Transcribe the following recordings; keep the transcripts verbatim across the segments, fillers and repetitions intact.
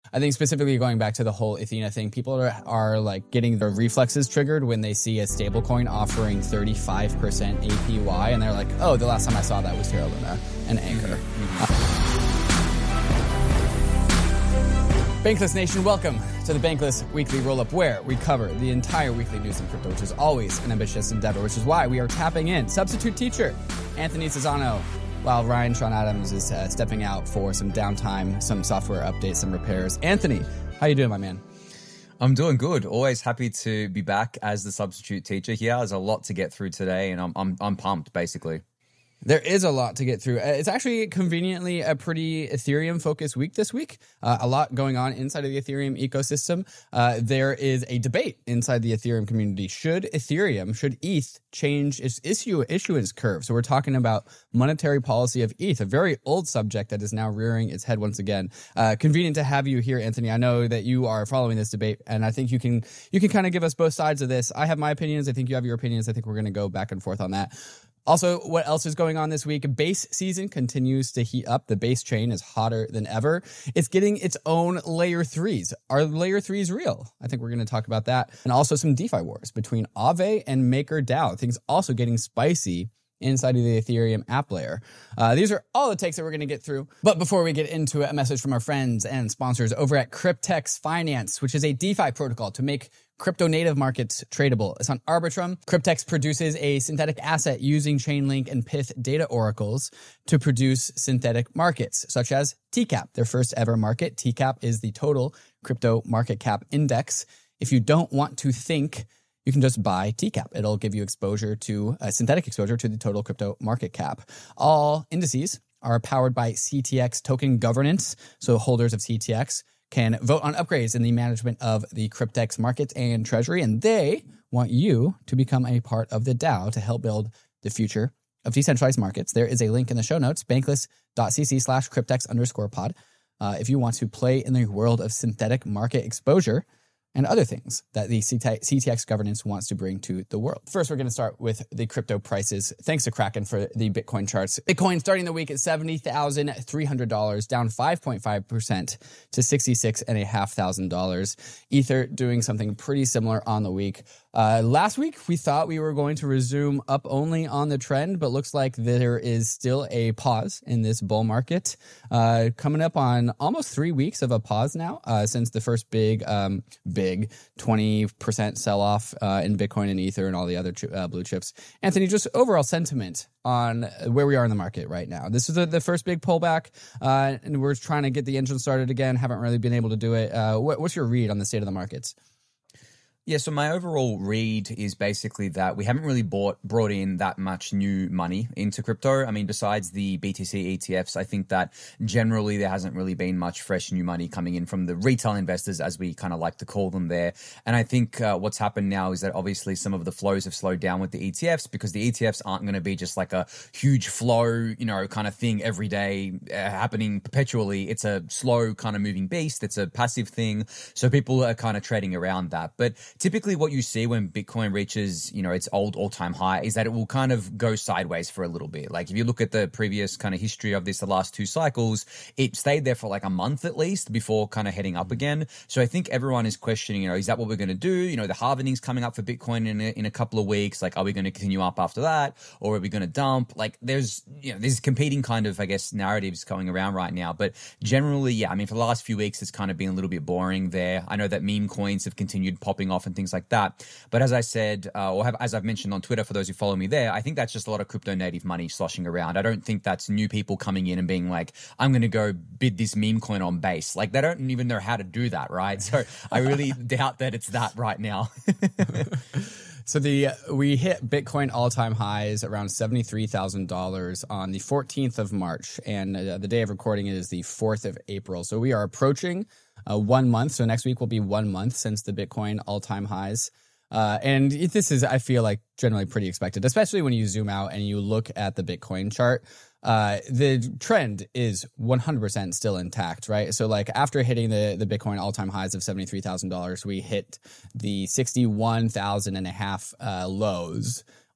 I think specifically going back to the whole Athena thing, people are, are like getting their reflexes triggered when they see a stablecoin offering thirty-five percent A P Y, and they're like, oh, the last time I saw that was Terra Luna and Anchor. Mm-hmm. Uh, Bankless Nation, welcome to the Bankless Weekly Rollup, where we cover the entire weekly news in crypto, which is always an ambitious endeavor, which is why we are tapping in substitute teacher Anthony Cesano, while Ryan Sean Adams is uh, stepping out for some downtime, some software updates, some repairs. Anthony, how you doing, my man? I'm doing good. Always happy to be back as the substitute teacher here. There's a lot to get through today, and I'm I'm, I'm pumped, basically. There is a lot to get through. It's actually conveniently a pretty Ethereum-focused week this week. Uh, a lot going on inside of the Ethereum ecosystem. Uh, there is a debate inside the Ethereum community. Should Ethereum, should E T H change its issue issuance curve? So we're talking about monetary policy of E T H, a very old subject that is now rearing its head once again. Uh, convenient to have you here, Anthony. I know that you are following this debate, and I think you can you can kind of give us both sides of this. I have my opinions. I think you have your opinions. I think we're going to go back and forth on that. Also, what else is going on this week? Base season continues to heat up. The base chain is hotter than ever. It's getting its own layer threes. Are layer threes real? I think we're going to talk about that. And also some DeFi wars between Aave and MakerDAO. Things also getting spicy inside of the Ethereum app layer. Uh, these are all the takes that we're going to get through. But before we get into it, a message from our friends and sponsors over at Cryptex Finance, which is a DeFi protocol to make crypto native markets tradable. It's on Arbitrum. Cryptex produces a synthetic asset using Chainlink and Pyth data oracles to produce synthetic markets, such as T CAP, their first ever market. T CAP is the total crypto market cap index. If you don't want to think, you can just buy T CAP. It'll give you exposure to uh, synthetic exposure to the total crypto market cap. All indices are powered by C T X token governance. So holders of C T X can vote on upgrades in the management of the Cryptex market and treasury. And they want you to become a part of the DAO to help build the future of decentralized markets. There is a link in the show notes, bankless.cc slash cryptex underscore pod. Uh, if you want to play in the world of synthetic market exposure and other things that the C T X governance wants to bring to the world. First, we're going to start with the crypto prices. Thanks to Kraken for the Bitcoin charts. Bitcoin starting the week at seventy thousand three hundred dollars, down five point five percent to sixty-six thousand five hundred dollars. Ether doing something pretty similar on the week. Uh, last week, we thought we were going to resume up only on the trend, but looks like there is still a pause in this bull market. Uh, coming up on almost three weeks of a pause now uh, since the first big, um, big twenty percent sell-off uh, in Bitcoin and Ether and all the other ch- uh, blue chips. Anthony, just overall sentiment on where we are in the market right now. This is the, the first big pullback, uh, and we're trying to get the engine started again. Haven't really been able to do it. Uh, what, what's your read on the state of the markets? Yeah, so my overall read is basically that we haven't really bought brought in that much new money into crypto. I mean, besides the B T C E T Fs, I think that generally there hasn't really been much fresh new money coming in from the retail investors, as we kind of like to call them there. And I think uh, what's happened now is that obviously some of the flows have slowed down with the E T Fs because the E T Fs aren't going to be just like a huge flow, you know, kind of thing every day uh, happening perpetually. It's a slow kind of moving beast. It's a passive thing. So people are kind of trading around that. But typically what you see when Bitcoin reaches, you know, its old all-time high is that it will kind of go sideways for a little bit. Like if you look at the previous kind of history of this, the last two cycles, it stayed there for like a month at least before kind of heading up again. So I think everyone is questioning, you know, is that what we're going to do? You know, the halving's coming up for Bitcoin in a, in a couple of weeks. Like, are we going to continue up after that? Or are we going to dump? Like there's, you know, there's competing kind of, I guess, narratives going around right now. But generally, yeah, I mean, for the last few weeks, it's kind of been a little bit boring there. I know that meme coins have continued popping off and things like that. But as I said, uh, or have, as I've mentioned on Twitter for those who follow me there, I think that's just a lot of crypto native money sloshing around. I don't think that's new people coming in and being like, I'm going to go bid this meme coin on base. Like they don't even know how to do that, right? So I really doubt that it's that right now. So the we hit Bitcoin all-time highs around seventy-three thousand dollars on the fourteenth of March, and uh, the day of recording is the fourth of April. So we are approaching uh, one month. So next week will be one month since the Bitcoin all-time highs. Uh, and this is, I feel like, generally pretty expected, especially when you zoom out and you look at the Bitcoin chart. Uh, the trend is one hundred percent still intact, right? So like after hitting the, the Bitcoin all-time highs of seventy-three thousand dollars, we hit the sixty-one thousand and a half uh, lows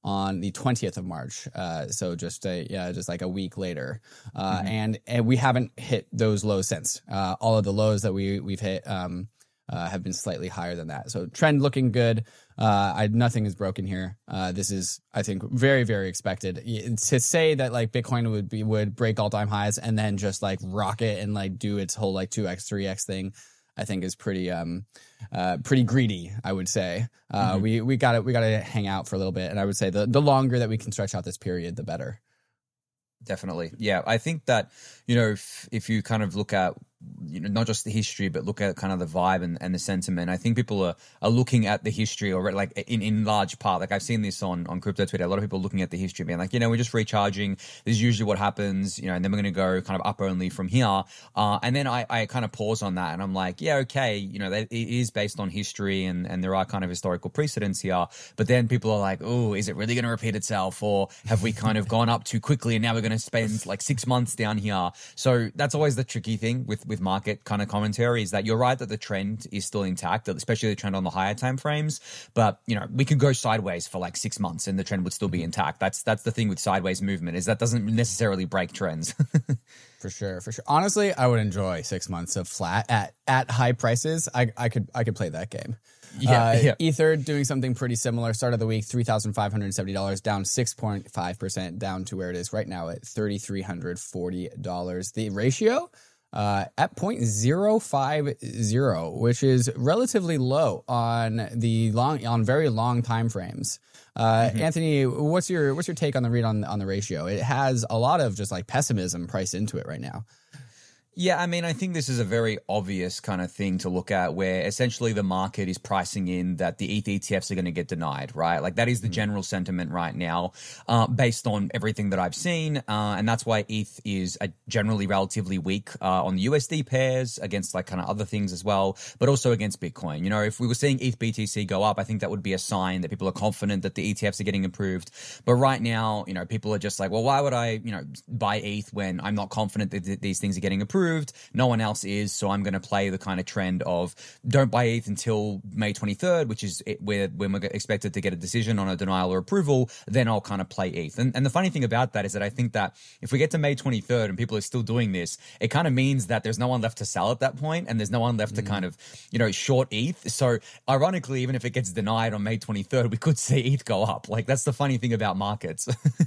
on the twentieth of March. Uh, so just a, yeah, just like a week later. Uh, Mm-hmm. and, and we haven't hit those lows since. Uh, all of the lows that we, we've hit um, uh, have been slightly higher than that. So trend looking good. Uh, I, nothing is broken here. Uh, this is, I think, very, very expected. Y- To say that like Bitcoin would be would break all time highs and then just like rocket and like do its whole like two x, three x thing, I think is pretty um uh pretty greedy, I would say. Uh Mm-hmm. we we got to we got to hang out for a little bit, and I would say the the longer that we can stretch out this period, the better. Definitely. Yeah. I think that, you know, if, if you kind of look at, you know, not just the history, but look at kind of the vibe and, and the sentiment, I think people are, are looking at the history already, like in, in large part. Like I've seen this on, on crypto Twitter, a lot of people looking at the history being like, you know, we're just recharging. This is usually what happens, you know, and then we're going to go kind of up only from here. Uh, and then I, I kind of pause on that and I'm like, yeah, okay, you know, that, it is based on history and, and there are kind of historical precedents here. But then people are like, oh, is it really going to repeat itself? Or have we kind of gone up too quickly and now we're going to spend like six months down here? So that's always the tricky thing with, with market kind of commentary, is that you're right that the trend is still intact, especially the trend on the higher time frames. But, you know, we could go sideways for like six months and the trend would still be intact. That's, that's the thing with sideways movement, is that doesn't necessarily break trends. For sure, for sure. Honestly, I would enjoy six months of flat at at high prices. I I could I could play that game. Yeah, uh, yeah. Ether doing something pretty similar. Start of the week, three thousand five hundred seventy dollars, down six point five percent, down to where it is right now at three thousand three hundred forty dollars. The ratio uh, at zero point zero five zero, which is relatively low on the long on very long time frames. Uh, Mm-hmm. Anthony, what's your what's your take on the read on on the ratio? It has a lot of just like pessimism priced into it right now. Yeah, I mean, I think this is a very obvious kind of thing to look at, where essentially the market is pricing in that the E T H E T Fs are going to get denied, right? Like that is the general sentiment right now, uh, based on everything that I've seen. Uh, and that's why E T H is a generally relatively weak uh, on the U S D pairs against like kind of other things as well, but also against Bitcoin. You know, if we were seeing E T H B T C go up, I think that would be a sign that people are confident that the E T Fs are getting approved. But right now, you know, people are just like, well, why would I, you know, buy E T H when I'm not confident that th- these things are getting approved? No one else is, so I'm going to play the kind of trend of don't buy E T H until May twenty-third, which is it, where when we're expected to get a decision on a denial or approval. Then I'll kind of play E T H. And, and the funny thing about that is that I think that if we get to May twenty-third and people are still doing this, it kind of means that there's no one left to sell at that point, and there's no one left mm. to kind of, you know, short E T H. So ironically, even if it gets denied on May twenty-third, we could see E T H go up. Like that's the funny thing about markets.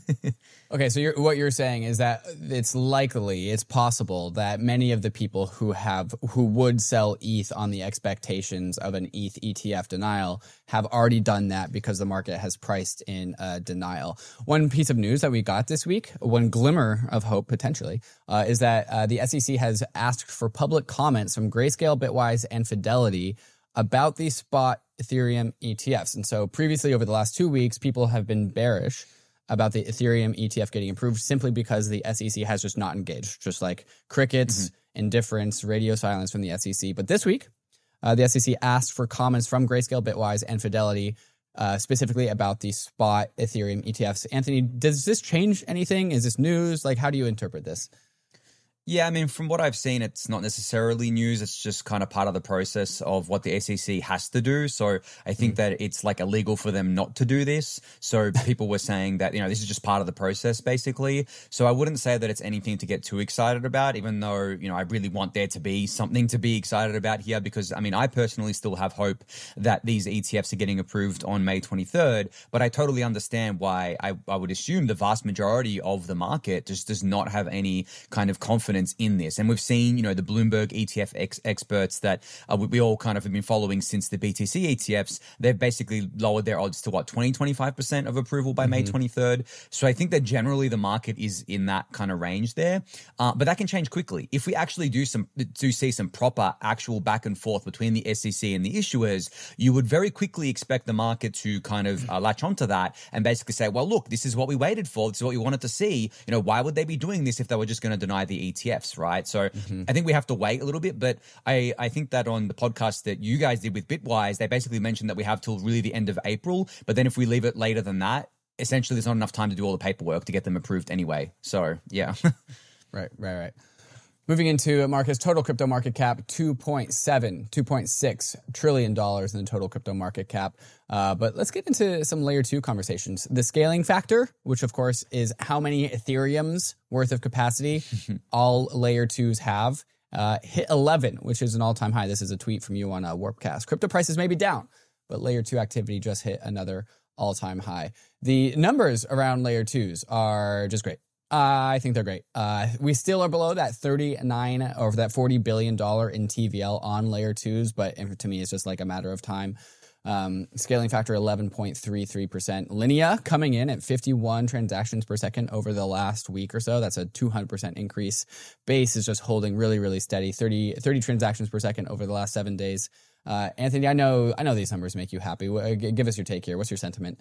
Okay, so you're, what you're saying is that it's likely, it's possible that many of the people who have who would sell E T H on the expectations of an E T H E T F denial have already done that because the market has priced in a denial. One piece of news that we got this week, one glimmer of hope potentially, uh, is that uh, the S E C has asked for public comments from Grayscale, Bitwise, and Fidelity about the spot Ethereum E T Fs. And so previously, over the last two weeks, people have been bearish about the Ethereum E T F getting approved simply because the S E C has just not engaged, just like crickets, mm-hmm. indifference, radio silence from the S E C. But this week, uh, the S E C asked for comments from Grayscale, Bitwise, and Fidelity, uh, specifically about the spot Ethereum E T Fs. Anthony, does this change anything? Is this news? Like, how do you interpret this? Yeah, I mean, from what I've seen, it's not necessarily news. It's just kind of part of the process of what the S E C has to do. So I think mm. that it's like illegal for them not to do this. So people were saying that, you know, this is just part of the process, basically. So I wouldn't say that it's anything to get too excited about, even though, you know, I really want there to be something to be excited about here, because, I mean, I personally still have hope that these E T Fs are getting approved on May twenty-third. But I totally understand why I, I would assume the vast majority of the market just does not have any kind of confidence in this. And we've seen, you know, the Bloomberg E T F ex- experts that uh, we, we all kind of have been following since the B T C E T Fs, they've basically lowered their odds to what, twenty, twenty-five percent of approval by mm-hmm. May twenty-third. So I think that generally the market is in that kind of range there. Uh, but that can change quickly. If we actually do some, do see some proper actual back and forth between the S E C and the issuers, you would very quickly expect the market to kind of uh, latch onto that and basically say, well, look, this is what we waited for. This is what we wanted to see. You know, why would they be doing this if they were just going to deny the E T Fs, right? So mm-hmm. I think we have to wait a little bit, but I, I think that on the podcast that you guys did with Bitwise, they basically mentioned that we have till really the end of April, but then if we leave it later than that, essentially there's not enough time to do all the paperwork to get them approved anyway. So yeah. Right, right, right. Moving into Marcus, total crypto market cap, two point seven, two point six trillion dollars in the total crypto market cap. Uh, but let's get into some layer two conversations. The scaling factor, which of course is how many Ethereum's worth of capacity all layer twos have, uh, hit eleven, which is an all-time high. This is a tweet from you on uh, Warpcast. Crypto prices may be down, but layer two activity just hit another all-time high. The numbers around layer twos are just great. Uh, I think they're great. Uh, we still are below that thirty-nine or that forty billion dollars in T V L on layer twos, but to me, it's just like a matter of time. Um, scaling factor eleven point three three percent. Linea coming in at fifty-one transactions per second over the last week or so. That's a two hundred percent increase. Base is just holding really, really steady. thirty, thirty transactions per second over the last seven days. Uh, Anthony, I know, I know these numbers make you happy. Give us your take here. What's your sentiment?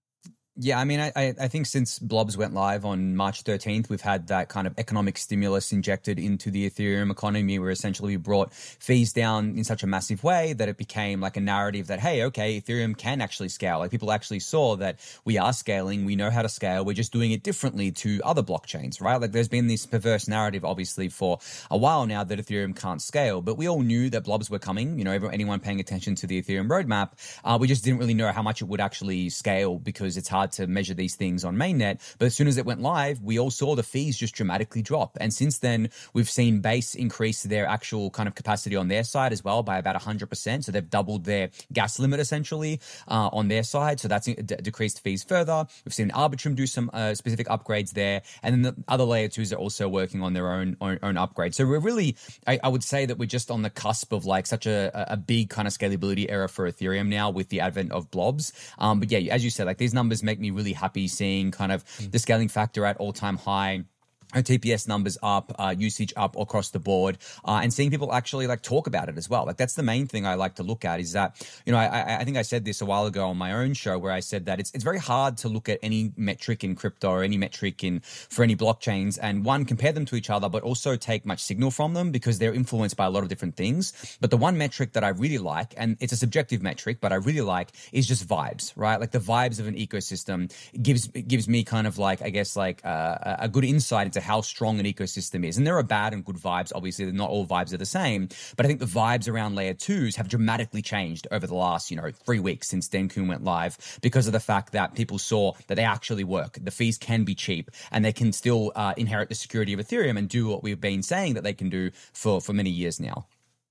Yeah, I mean, I, I think since Blobs went live on March thirteenth, we've had that kind of economic stimulus injected into the Ethereum economy where essentially we brought fees down in such a massive way that it became like a narrative that, hey, okay, Ethereum can actually scale. Like people actually saw that we are scaling, we know how to scale, we're just doing it differently to other blockchains, right? Like there's been this perverse narrative, obviously, for a while now that Ethereum can't scale, but we all knew that Blobs were coming, you know, everyone, anyone paying attention to the Ethereum roadmap. Uh, we just didn't really know how much it would actually scale because it's hard to measure these things on mainnet. But as soon as it went live, we all saw the fees just dramatically drop. And since then, we've seen Base increase their actual kind of capacity on their side as well by about one hundred percent. So they've doubled their gas limit essentially uh, on their side. So that's d- decreased fees further. We've seen Arbitrum do some uh, specific upgrades there. And then the other layer twos are also working on their own own, own upgrades. So we're really, I, I would say that we're just on the cusp of like such a, a big kind of scalability era for Ethereum now with the advent of blobs. Um, but yeah, as you said, like these numbers make me really happy seeing kind of the scaling factor at all-time high. Our T P S numbers up, uh, usage up across the board, uh, and seeing people actually like talk about it as well. Like that's the main thing I like to look at is that, you know, I, I think I said this a while ago on my own show where I said that it's it's very hard to look at any metric in crypto or any metric in for any blockchains and one, compare them to each other, but also take much signal from them because they're influenced by a lot of different things. But the one metric that I really like, and it's a subjective metric, but I really like is just vibes, right? Like the vibes of an ecosystem gives gives me kind of like, I guess like uh, a good insight into how strong an ecosystem is. And there are bad and good vibes. Obviously, not all vibes are the same, but I think the vibes around layer twos have dramatically changed over the last, you know, three weeks since Dencun went live because of the fact that people saw that they actually work. The fees can be cheap and they can still uh, inherit the security of Ethereum and do what we've been saying that they can do for, for many years now.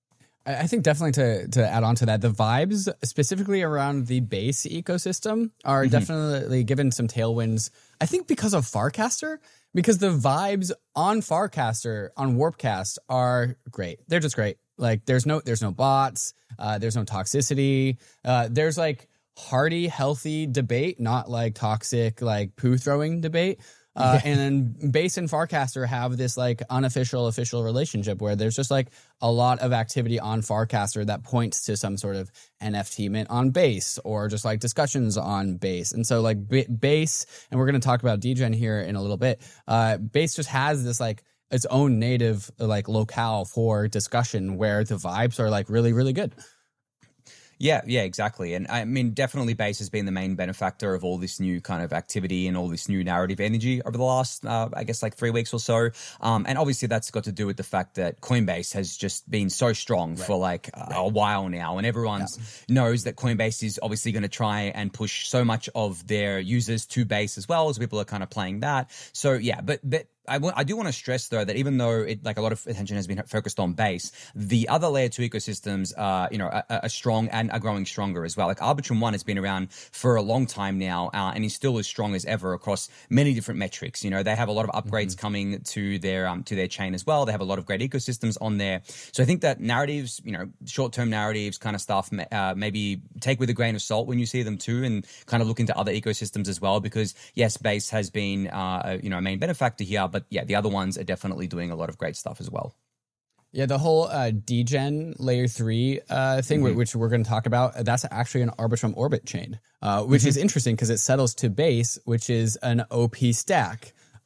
I think definitely to to add on to that, the vibes specifically around the base ecosystem are mm-hmm. definitely given some tailwinds. I think because of Farcaster, because the vibes on Farcaster on Warpcast are great. They're just great. Like there's no there's no bots, uh, there's no toxicity. Uh, there's like hearty, healthy debate, not like toxic like poo throwing debate. Uh, and then Base and Farcaster have this like unofficial official relationship where there's just like a lot of activity on Farcaster that points to some sort of N F T mint on Base or just like discussions on Base. And so like B- Base, and we're going to talk about Degen here in a little bit, uh, Base just has this like its own native like locale for discussion where the vibes are like really, really good. Yeah, yeah, exactly. And I mean, definitely Base has been the main benefactor of all this new kind of activity and all this new narrative energy over the last, uh, I guess, like three weeks or so. Um, and obviously that's got to do with the fact that Coinbase has just been so strong right. for like right. a while now. And everyone yeah. knows that Coinbase is obviously going to try and push so much of their users to Base as well, as people are kind of playing that. So yeah, but but I, w- I do want to stress, though, that even though it, like a lot of attention has been focused on Base, the other layer two ecosystems are, you know, are, are strong and are growing stronger as well. Like Arbitrum One has been around for a long time now, uh, and is still as strong as ever across many different metrics. You know, they have a lot of upgrades mm-hmm. coming to their um, to their chain as well. They have a lot of great ecosystems on there. So I think that narratives, you know, short term narratives kind of stuff, uh, maybe take with a grain of salt when you see them too, and kind of look into other ecosystems as well. Because yes, Base has been, uh, you know, a main benefactor here, but But yeah, the other ones are definitely doing a lot of great stuff as well. Yeah, the whole uh, Degen layer three uh, thing, mm-hmm. which we're going to talk about, that's actually an Arbitrum Orbit chain, uh, which mm-hmm. is interesting because it settles to Base, which is an O P stack.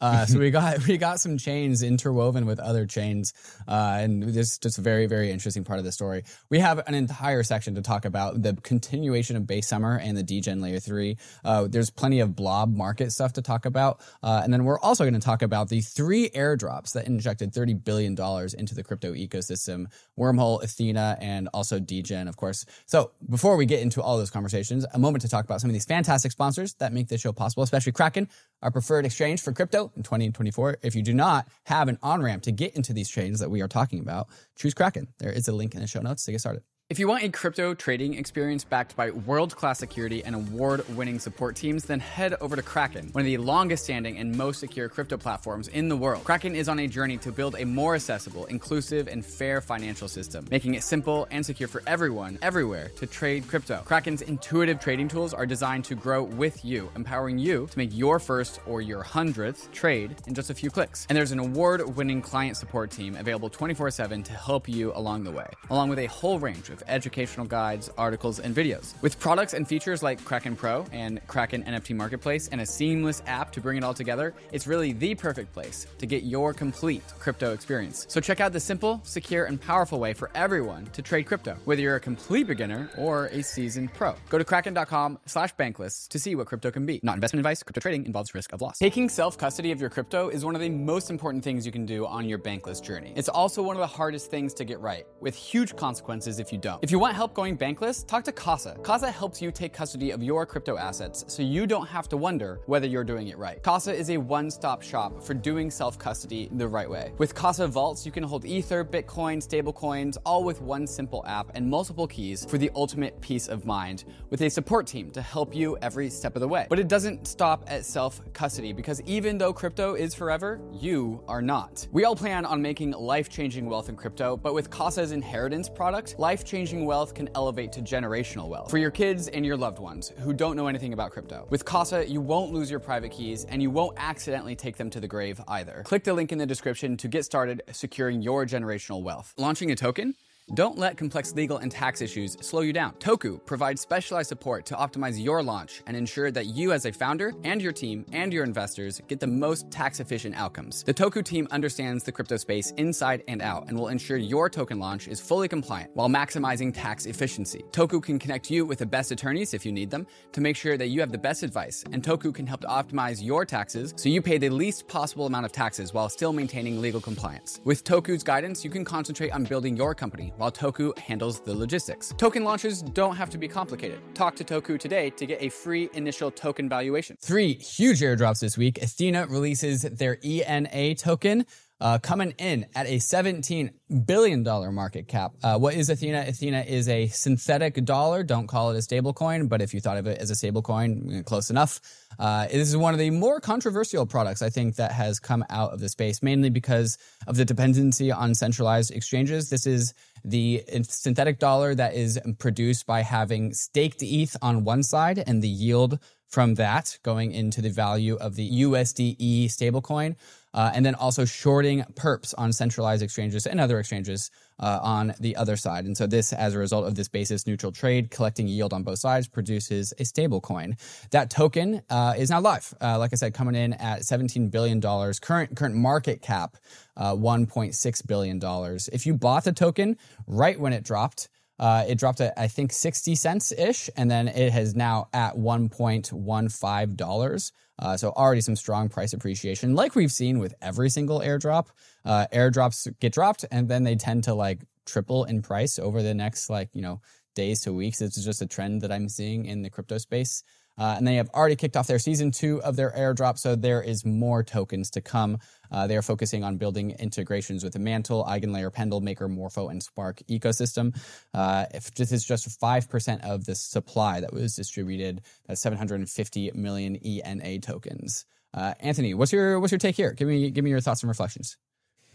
Uh, so we got we got some chains interwoven with other chains, uh, and this is just a very, very interesting part of the story. We have an entire section to talk about the continuation of Base Summer and the degen Layer three. Uh, there's plenty of blob market stuff to talk about, uh, and then we're also going to talk about the three airdrops that injected thirty billion dollars into the crypto ecosystem: Wormhole, Athena, and also degen, of course. So before we get into all those conversations, a moment to talk about some of these fantastic sponsors that make this show possible, especially Kraken, our preferred exchange for crypto in twenty twenty-four. If you do not have an on-ramp to get into these chains that we are talking about, choose Kraken. There is a link in the show notes to get started. If you want a crypto trading experience backed by world-class security and award-winning support teams, then head over to Kraken, one of the longest-standing and most secure crypto platforms in the world. Kraken is on a journey to build a more accessible, inclusive, and fair financial system, making it simple and secure for everyone, everywhere, to trade crypto. Kraken's intuitive trading tools are designed to grow with you, empowering you to make your first or your hundredth trade in just a few clicks. And there's an award-winning client support team available twenty-four seven to help you along the way, along with a whole range of educational guides, articles, and videos. With products and features like Kraken Pro and Kraken N F T Marketplace and a seamless app to bring it all together, it's really the perfect place to get your complete crypto experience. So check out the simple, secure, and powerful way for everyone to trade crypto, whether you're a complete beginner or a seasoned pro. Go to kraken.com slash bankless to see what crypto can be. Not investment advice. Crypto trading involves risk of loss. Taking self-custody of your crypto is one of the most important things you can do on your bankless journey. It's also one of the hardest things to get right, with huge consequences if you don't. If you want help going bankless, talk to Casa. Casa helps you take custody of your crypto assets so you don't have to wonder whether you're doing it right. Casa is a one-stop shop for doing self-custody the right way. With Casa Vaults, you can hold Ether, Bitcoin, stablecoins, all with one simple app and multiple keys for the ultimate peace of mind, with a support team to help you every step of the way. But it doesn't stop at self-custody, because even though crypto is forever, you are not. We all plan on making life-changing wealth in crypto, but with Casa's inheritance product, life-changing wealth can elevate to generational wealth for your kids and your loved ones who don't know anything about crypto. With Casa, you won't lose your private keys and you won't accidentally take them to the grave either. Click the link in the description to get started securing your generational wealth. Launching a token? Don't let complex legal and tax issues slow you down. Toku provides specialized support to optimize your launch and ensure that you as a founder and your team and your investors get the most tax-efficient outcomes. The Toku team understands the crypto space inside and out and will ensure your token launch is fully compliant while maximizing tax efficiency. Toku can connect you with the best attorneys if you need them to make sure that you have the best advice, and Toku can help to optimize your taxes so you pay the least possible amount of taxes while still maintaining legal compliance. With Toku's guidance, you can concentrate on building your company while Toku handles the logistics. Token launches don't have to be complicated. Talk to Toku today to get a free initial token valuation. Three huge airdrops this week. Athena releases their E N A token, Uh, coming in at a seventeen billion dollars market cap. Uh, what is Athena? Athena is a synthetic dollar. Don't call it a stable coin, but if you thought of it as a stable coin, close enough. Uh, this is one of the more controversial products, I think, that has come out of the space, mainly because of the dependency on centralized exchanges. This is the synthetic dollar that is produced by having staked E T H on one side and the yield from that going into the value of the U S D E stablecoin. Uh, and then also shorting perps on centralized exchanges and other exchanges uh, on the other side. And so this, as a result of this basis neutral trade, collecting yield on both sides, produces a stable coin. That token uh, is now live. Uh, like I said, coming in at seventeen billion dollars. Current current market cap, uh, one point six billion dollars. If you bought the token right when it dropped, Uh, it dropped at, I think, sixty cents-ish, and then it has now at one point one five dollars. Uh, so already some strong price appreciation. Like we've seen with every single airdrop, uh, airdrops get dropped, and then they tend to like triple in price over the next like, you know, days to weeks. It's just a trend that I'm seeing in the crypto space. Uh, and they have already kicked off their season two of their airdrop, so there is more tokens to come. Uh, they are focusing on building integrations with the Mantle, Eigenlayer, Pendle, Maker, Morpho, and Spark ecosystem. Uh, if this is just five percent of the supply that was distributed, that's seven hundred fifty million E N A tokens. Uh, Anthony, what's your what's your take here? Give me give me your thoughts and reflections.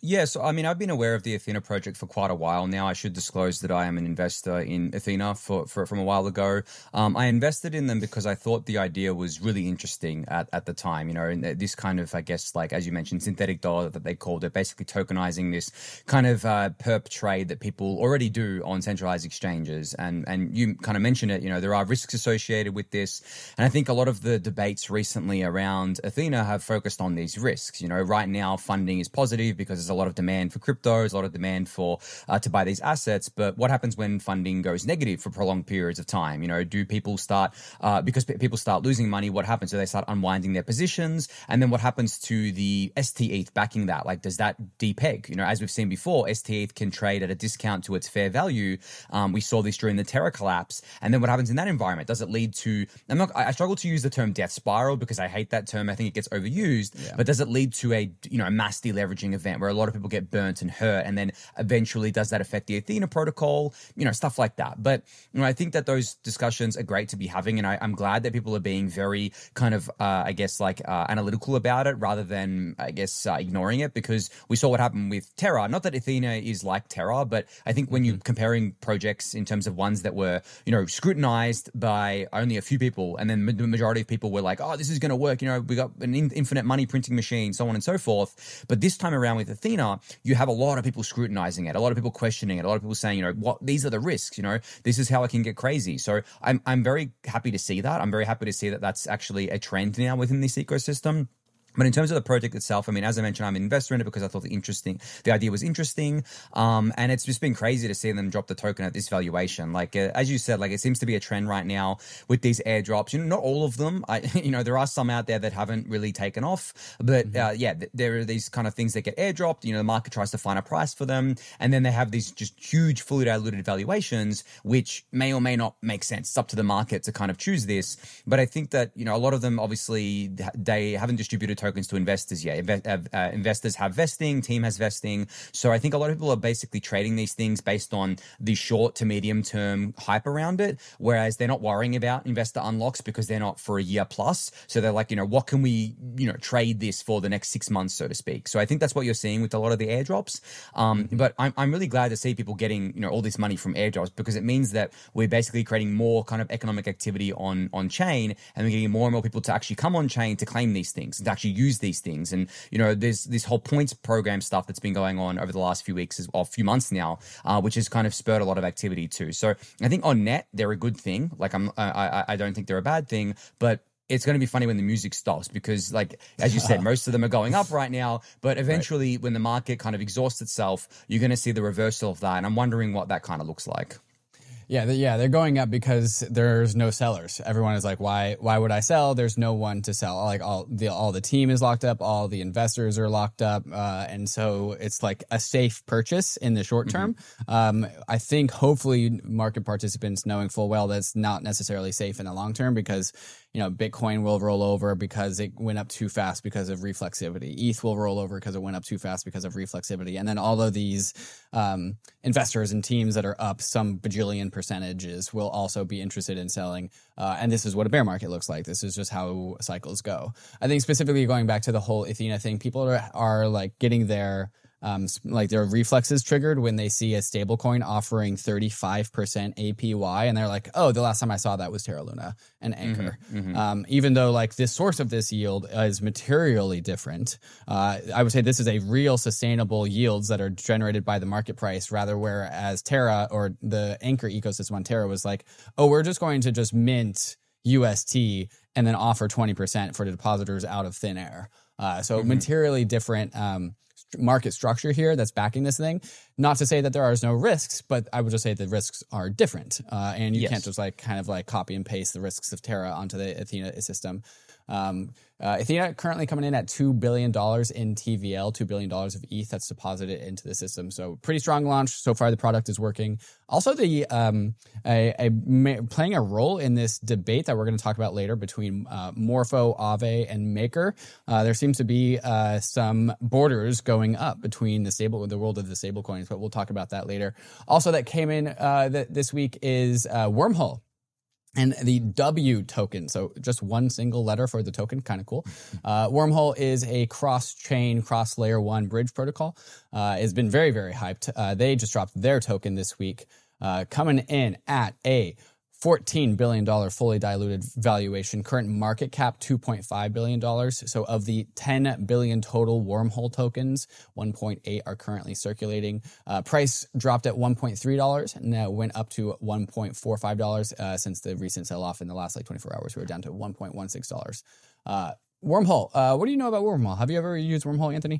Yeah, so I mean, I've been aware of the Athena project for quite a while now. I should disclose that I am an investor in Athena for, for from a while ago. Um, I invested in them because I thought the idea was really interesting at, at the time. You know, and this kind of, I guess, like as you mentioned, synthetic dollar that they called it, basically tokenizing this kind of uh, perp trade that people already do on centralized exchanges. And and you kind of mentioned it. You know, there are risks associated with this, and I think a lot of the debates recently around Athena have focused on these risks. You know, right now funding is positive because there's a lot of demand for crypto, there's a lot of demand for uh, to buy these assets. But what happens when funding goes negative for prolonged periods of time? You know, do people start uh, because p- people start losing money? What happens? Do they start unwinding their positions? And then what happens to the S T E T H backing that? Like, does that depeg? You know, as we've seen before, S T E T H can trade at a discount to its fair value. Um, we saw this during the Terra collapse. And then what happens in that environment? Does it lead to? I'm not. I struggle to use the term death spiral because I hate that term. I think it gets overused. Yeah. But does it lead to a you know a mass deleveraging event where a lot of people get burnt and hurt, and then eventually does that affect the Athena protocol? You know, stuff like that. But you know, I think that those discussions are great to be having, and I, I'm glad that people are being very kind of, uh, I guess, like uh, analytical about it rather than, I guess, uh, ignoring it, because we saw what happened with Terra. Not that Athena is like Terra, but I think when you're comparing projects in terms of ones that were, you know, scrutinized by only a few people, and then the majority of people were like, oh, this is going to work. You know, we got an in- infinite money printing machine, so on and so forth. But this time around with Athena, you have a lot of people scrutinizing it, a lot of people questioning it, a lot of people saying, you know, what these are the risks. You know, this is how it can get crazy. So I'm I'm very happy to see that. I'm very happy to see that that's actually a trend now within this ecosystem. But in terms of the project itself, I mean, as I mentioned, I'm an investor in it because I thought the interesting, the idea was interesting. Um, and it's just been crazy to see them drop the token at this valuation. Like, uh, as you said, like it seems to be a trend right now with these airdrops. You know, not all of them. I, you know, there are some out there that haven't really taken off. But mm-hmm. uh, yeah, th- there are these kind of things that get airdropped. You know, the market tries to find a price for them. And then they have these just huge, fully diluted valuations, which may or may not make sense. It's up to the market to kind of choose this. But I think that, you know, a lot of them, obviously, they haven't distributed tokens to investors yet. Inve- uh, investors have vesting, team has vesting. So I think a lot of people are basically trading these things based on the short to medium term hype around it, whereas they're not worrying about investor unlocks because they're not for a year plus. So they're like, you know, what can we, you know, trade this for the next six months, so to speak. So I think that's what you're seeing with a lot of the airdrops. Um, mm-hmm. But I'm, I'm really glad to see people getting, you know, all this money from airdrops, because it means that we're basically creating more kind of economic activity on, on chain, and we're getting more and more people to actually come on chain to claim these things and to actually use these things. And you know, there's this whole points program stuff that's been going on over the last few weeks or few months now, uh, which has kind of spurred a lot of activity too. So I think on net they're a good thing. Like I'm, I, I don't think they're a bad thing, but it's going to be funny when the music stops, because like, as you said, most of them are going up right now, but eventually right. when the market kind of exhausts itself, you're going to see the reversal of that. And I'm wondering what that kind of looks like. Yeah, yeah, they're going up because there's no sellers. Everyone is like, why why would I sell? There's no one to sell. Like all the all the team is locked up, all the investors are locked up, uh, and so it's like a safe purchase in the short term. Mm-hmm. Um, I think hopefully market participants knowing full well that's not necessarily safe in the long term, because you know, Bitcoin will roll over because it went up too fast because of reflexivity. E T H will roll over because it went up too fast because of reflexivity. And then all of these um, investors and teams that are up some bajillion percentages will also be interested in selling. Uh, and this is what a bear market looks like. This is just how cycles go. I think specifically going back to the whole Athena thing, people are, are like getting their Um, like their reflexes triggered when they see a stablecoin offering thirty-five percent A P Y, and they're like, oh, the last time I saw that was Terra Luna and Anchor. Mm-hmm, mm-hmm. Um, even though like this source of this yield is materially different, uh, I would say this is a real sustainable yields that are generated by the market price, rather whereas Terra or the Anchor ecosystem on Terra was like, oh, we're just going to just mint U S T and then offer twenty percent for the depositors out of thin air. Uh, so mm-hmm. materially different um, market structure here that's backing this thing. Not to say that there are no risks, but I would just say the risks are different. Uh, and you yes. can't just like kind of like copy and paste the risks of Terra onto the Athena system. Um, uh, Athena currently coming in at two billion dollars in T V L, two billion dollars of E T H that's deposited into the system. So pretty strong launch. So far, the product is working. Also, the um, a, a, playing a role in this debate that we're going to talk about later between uh, Morpho, Aave, and Maker. Uh, there seems to be uh, some borders going up between the stable, the world of the stable coins, but we'll talk about that later. Also, that came in uh, th- this week is uh, Wormhole. And the W token, so just one single letter for the token, kind of cool. Uh, Wormhole is a cross-chain, cross-layer one bridge protocol. Uh, it's been very, very hyped. Uh, they just dropped their token this week, uh, coming in at a fourteen billion dollars fully diluted valuation. Current market cap, two point five billion dollars. So of the ten billion total Wormhole tokens, one point eight are currently circulating. Uh, price dropped at one point three dollars and now went up to one point four five dollars uh, since the recent sell-off in the last like twenty-four hours. We were down to one point one six dollars. Uh, Wormhole, uh, what do you know about Wormhole? Have you ever used Wormhole, Anthony?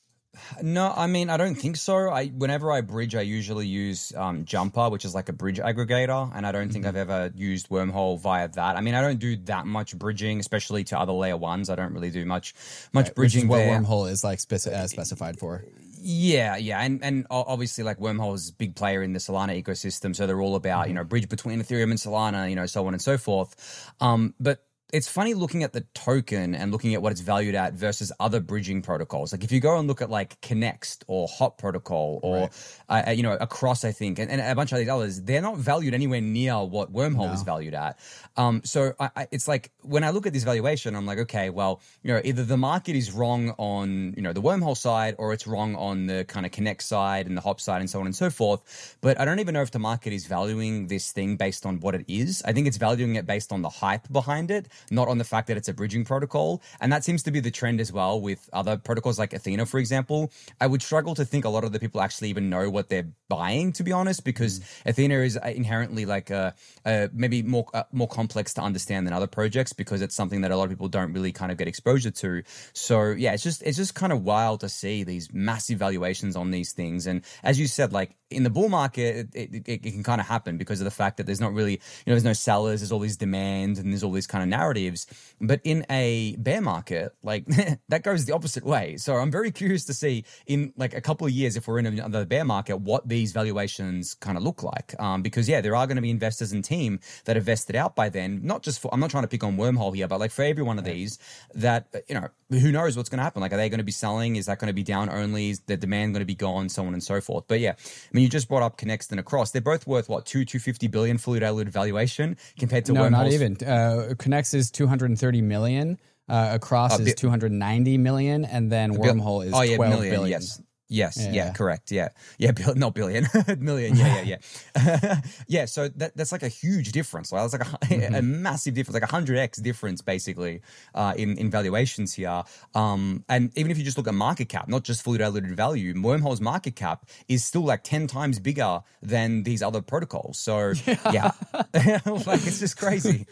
No, I mean, I don't think so. I whenever I bridge, I usually use um, Jumper, which is like a bridge aggregator, and I don't think mm-hmm. I've ever used Wormhole via that. I mean, I don't do that much bridging, especially to other layer ones. I don't really do much much right, bridging. Which is there. what Wormhole is like speci- uh, specified for. Yeah, yeah, and and obviously, like Wormhole is a big player in the Solana ecosystem, so they're all about mm-hmm. you know bridge between Ethereum and Solana, you know, so on and so forth. Um, but it's funny looking at the token and looking at what it's valued at versus other bridging protocols. Like if you go and look at like Connext or Hot Protocol or, right. uh, you know, Across, I think, and, and a bunch of these others, they're not valued anywhere near what Wormhole no. is valued at. Um, so I, I, it's like when I look at this valuation, I'm like, okay, well, you know, either the market is wrong on, you know, the Wormhole side or it's wrong on the kind of Connext side and the Hop side and so on and so forth. But I don't even know if the market is valuing this thing based on what it is. I think it's valuing it based on the hype behind it, not on the fact that it's a bridging protocol. And that seems to be the trend as well with other protocols like Athena, for example. I would struggle to think a lot of the people actually even know what they're buying, to be honest, because mm. Athena is inherently like a, a maybe more uh, more complex to understand than other projects because it's something that a lot of people don't really kind of get exposure to. So yeah, it's just it's just kind of wild to see these massive valuations on these things. And as you said, like in the bull market, it, it, it can kind of happen because of the fact that there's not really, you know, there's no sellers, there's all these demand and there's all these kind of narratives. But in a bear market, like that goes the opposite way. So I'm very curious to see in like a couple of years, if we're in another bear market, what these valuations kind of look like. Um, because yeah, there are going to be investors and team that are vested out by then, not just for, I'm not trying to pick on Wormhole here, but like for every one of these that, you know, who knows what's going to happen? Like, are they going to be selling? Is that going to be down only? Is the demand going to be gone? So on and so forth. But yeah, I mean, you just brought up Connext and Across. They're both worth what, two, two fifty billion fully diluted valuation compared to no, Wormhole's. not even. Uh, Connext is two hundred thirty million. Uh, Across uh, is two hundred ninety million, and then Wormhole is oh, yeah, twelve million, billion. Yes. Yes, yeah. yeah, correct. Yeah. Yeah, bil- not billion, million. Yeah, yeah, yeah. yeah, so that, that's like a huge difference. Right? That's like a, mm-hmm. a massive difference, like a one hundred x difference basically uh, in, in valuations here. Um, and even if you just look at market cap, not just fully diluted value, Wormhole's market cap is still like ten times bigger than these other protocols. So, yeah, yeah. like it's just crazy.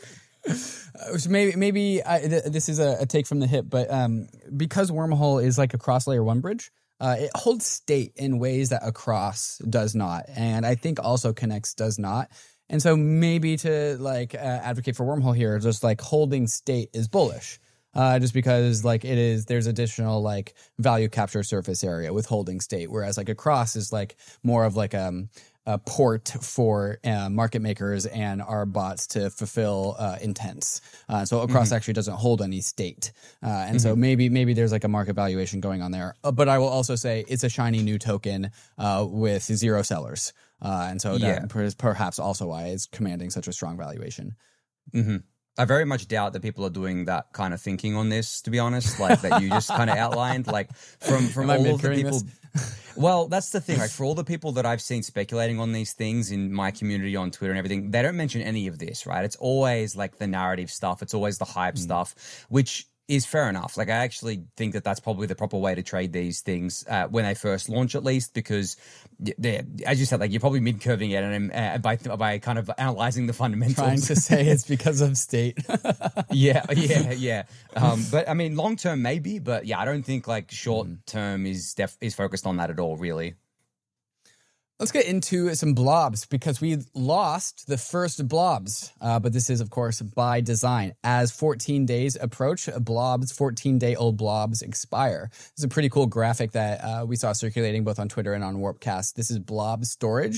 Uh, so maybe maybe I, th- this is a, a take from the hip, but um, because Wormhole is like a cross layer one bridge, uh, it holds state in ways that Across does not, and I think also Connext does not. And so maybe to like uh, advocate for Wormhole here, just like holding state is bullish. Uh, just because like it is, there's additional like value capture surface area with holding state, whereas like Across is like more of like um. a port for uh, market makers and our bots to fulfill uh, intents. Uh, so Across mm-hmm. actually doesn't hold any state. Uh, and mm-hmm. so maybe maybe there's like a market valuation going on there. Uh, but I will also say it's a shiny new token uh, with zero sellers. Uh, and so yeah. that is perhaps also why it's commanding such a strong valuation. Mm-hmm. I very much doubt that people are doing that kind of thinking on this, to be honest, like that you just kind of outlined, like from, from all of the people. Well, that's the thing. Like for all the people that I've seen speculating on these things in my community on Twitter and everything, they don't mention any of this, right? It's always like the narrative stuff. It's always the hype mm. stuff, which is fair enough. Like I actually think that that's probably the proper way to trade these things uh, when they first launch, at least, because they're, as you said, like you're probably mid-curving it and uh, by by kind of analyzing the fundamentals. Trying to say it's because of state. yeah, yeah, yeah. Um, but I mean, long term maybe, but yeah, I don't think like short term is def- is focused on that at all, really. Let's get into some blobs because we lost the first blobs, uh, but this is, of course, by design. As fourteen days approach, blobs, fourteen-day-old blobs expire. This is a pretty cool graphic that uh, we saw circulating both on Twitter and on Warpcast. This is blob storage.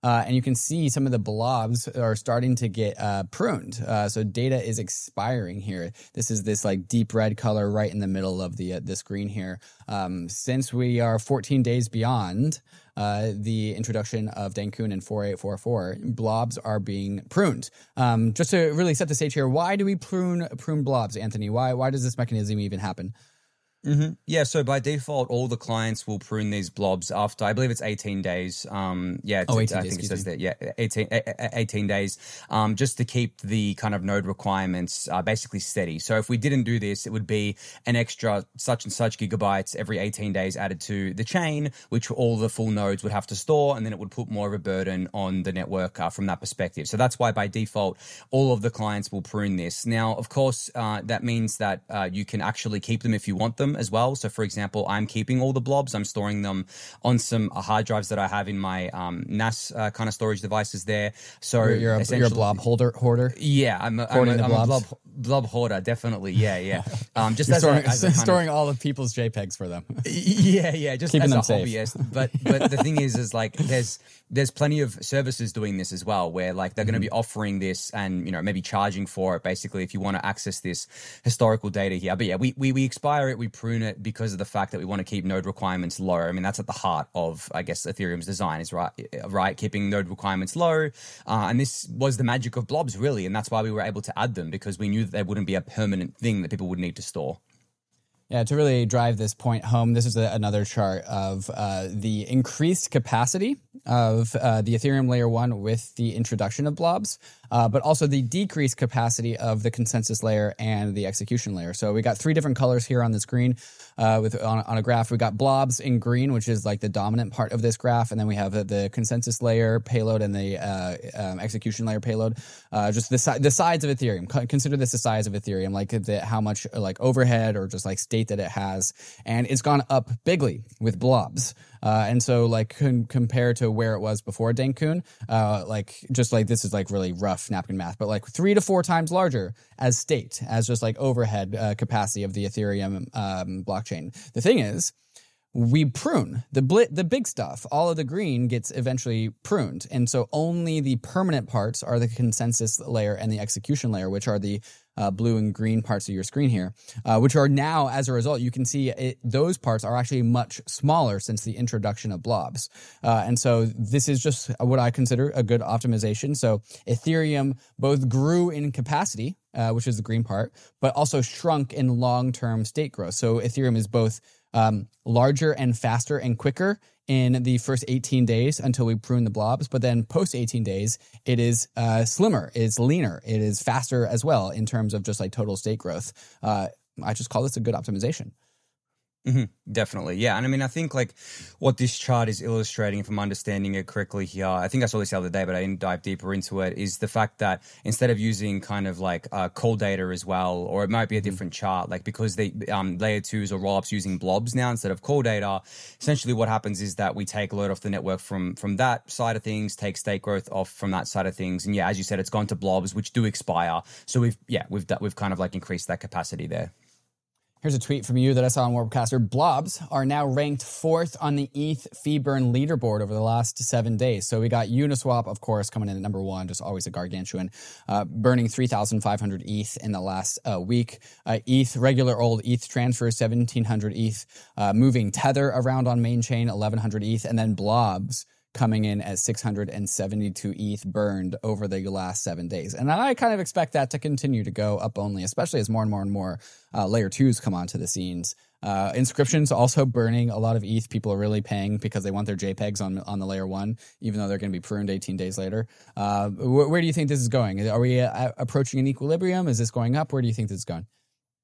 Uh, and you can see some of the blobs are starting to get uh, pruned. Uh, so data is expiring here. This is this like deep red color right in the middle of the uh, the screen here. Um, since we are fourteen days beyond uh, the introduction of Dencun in four eight four four, blobs are being pruned. Um, just to really set the stage here, why do we prune prune blobs, Anthony? Why why does this mechanism even happen? Mm-hmm. Yeah, so by default, all the clients will prune these blobs after, I believe it's eighteen days. Um, yeah, oh, eighteen I days, think it says me. that. Yeah, eighteen, eighteen days, um, just to keep the kind of node requirements uh, basically steady. So if we didn't do this, it would be an extra such and such gigabytes every eighteen days added to the chain, which all the full nodes would have to store, and then it would put more of a burden on the network uh, from that perspective. So that's why by default, all of the clients will prune this. Now, of course, uh, that means that uh, you can actually keep them if you want them as well. So for example, I'm keeping all the blobs. I'm storing them on some hard drives that I have in my um, N A S uh, kind of storage devices there. So you're, you're, a, you're a blob holder hoarder. Yeah, I'm a, I'm a, I'm a blob blob hoarder, definitely. Yeah, yeah. Um, just you're as storing, a, as a storing of, all of people's JPEGs for them. Yeah, yeah. Just keeping as them a safe. hobbyist. But but the thing is, is like there's there's plenty of services doing this as well, where like they're mm-hmm. going to be offering this and you know maybe charging for it. Basically, if you want to access this historical data here. But yeah, we we we expire it, we prune it because of the fact that we want to keep node requirements low. I mean, that's at the heart of, I guess, Ethereum's design is right, right, keeping node requirements low. Uh, and this was the magic of blobs, really. And that's why we were able to add them, because we knew that they wouldn't be a permanent thing that people would need to store. Yeah, to really drive this point home, this is a, another chart of uh, the increased capacity of uh, the Ethereum layer one with the introduction of blobs, uh, but also the decreased capacity of the consensus layer and the execution layer. So we got three different colors here on the screen uh, with on, on a graph. We got blobs in green, which is like the dominant part of this graph, and then we have the, the consensus layer payload and the uh, um, execution layer payload. Uh, just the, si- the sides of Ethereum. Consider this the size of Ethereum, like the, how much like overhead or just like state that it has, and it's gone up bigly with blobs. Uh, and so, like, con- compared to where it was before Dencun, uh, like, just like this is like really rough napkin math, but like three to four times larger as state, as just like overhead uh, capacity of the Ethereum um, blockchain. The thing is, we prune the bl- the big stuff. All of the green gets eventually pruned, and so only the permanent parts are the consensus layer and the execution layer, which are the uh, blue and green parts of your screen here, uh, which are now, as a result, you can see it, those parts are actually much smaller since the introduction of blobs. Uh, and so this is just what I consider a good optimization. So Ethereum both grew in capacity, uh, which is the green part, but also shrunk in long-term state growth. So Ethereum is both um, larger and faster and quicker in the first eighteen days until we prune the blobs. But then post eighteen days, it is uh, slimmer, it's leaner, it is faster as well in terms of just like total state growth. Uh, I just call this a good optimization. Mm-hmm, definitely. Yeah. And I mean, I think like what this chart is illustrating, if I'm understanding it correctly here, I think I saw this the other day, but I didn't dive deeper into it, is the fact that instead of using kind of like uh, call data as well, or it might be a different mm-hmm. chart, like because they um, layer twos or rollups using blobs now instead of call data, essentially what happens is that we take a load off the network from from that side of things, take state growth off from that side of things. And yeah, as you said, it's gone to blobs, which do expire. So we've, yeah, we've, we've kind of like increased that capacity there. Here's a tweet from you that I saw on Warpcaster. Blobs are now ranked fourth on the E T H fee burn leaderboard over the last seven days. So we got Uniswap, of course, coming in at number one, just always a gargantuan, uh, burning three thousand five hundred E T H in the last uh, week. Uh, E T H, regular old E T H transfers, seventeen hundred E T H. Uh, moving Tether around on main chain, eleven hundred E T H. And then Blobs coming in at six hundred seventy-two E T H burned over the last seven days. And I kind of expect that to continue to go up only, especially as more and more and more uh, layer twos come onto the scenes. Uh, inscriptions also burning a lot of E T H. People are really paying because they want their JPEGs on on the layer one, even though they're going to be pruned eighteen days later. Uh, wh- where do you think this is going? Are we uh, approaching an equilibrium? Is this going up? Where do you think this is going?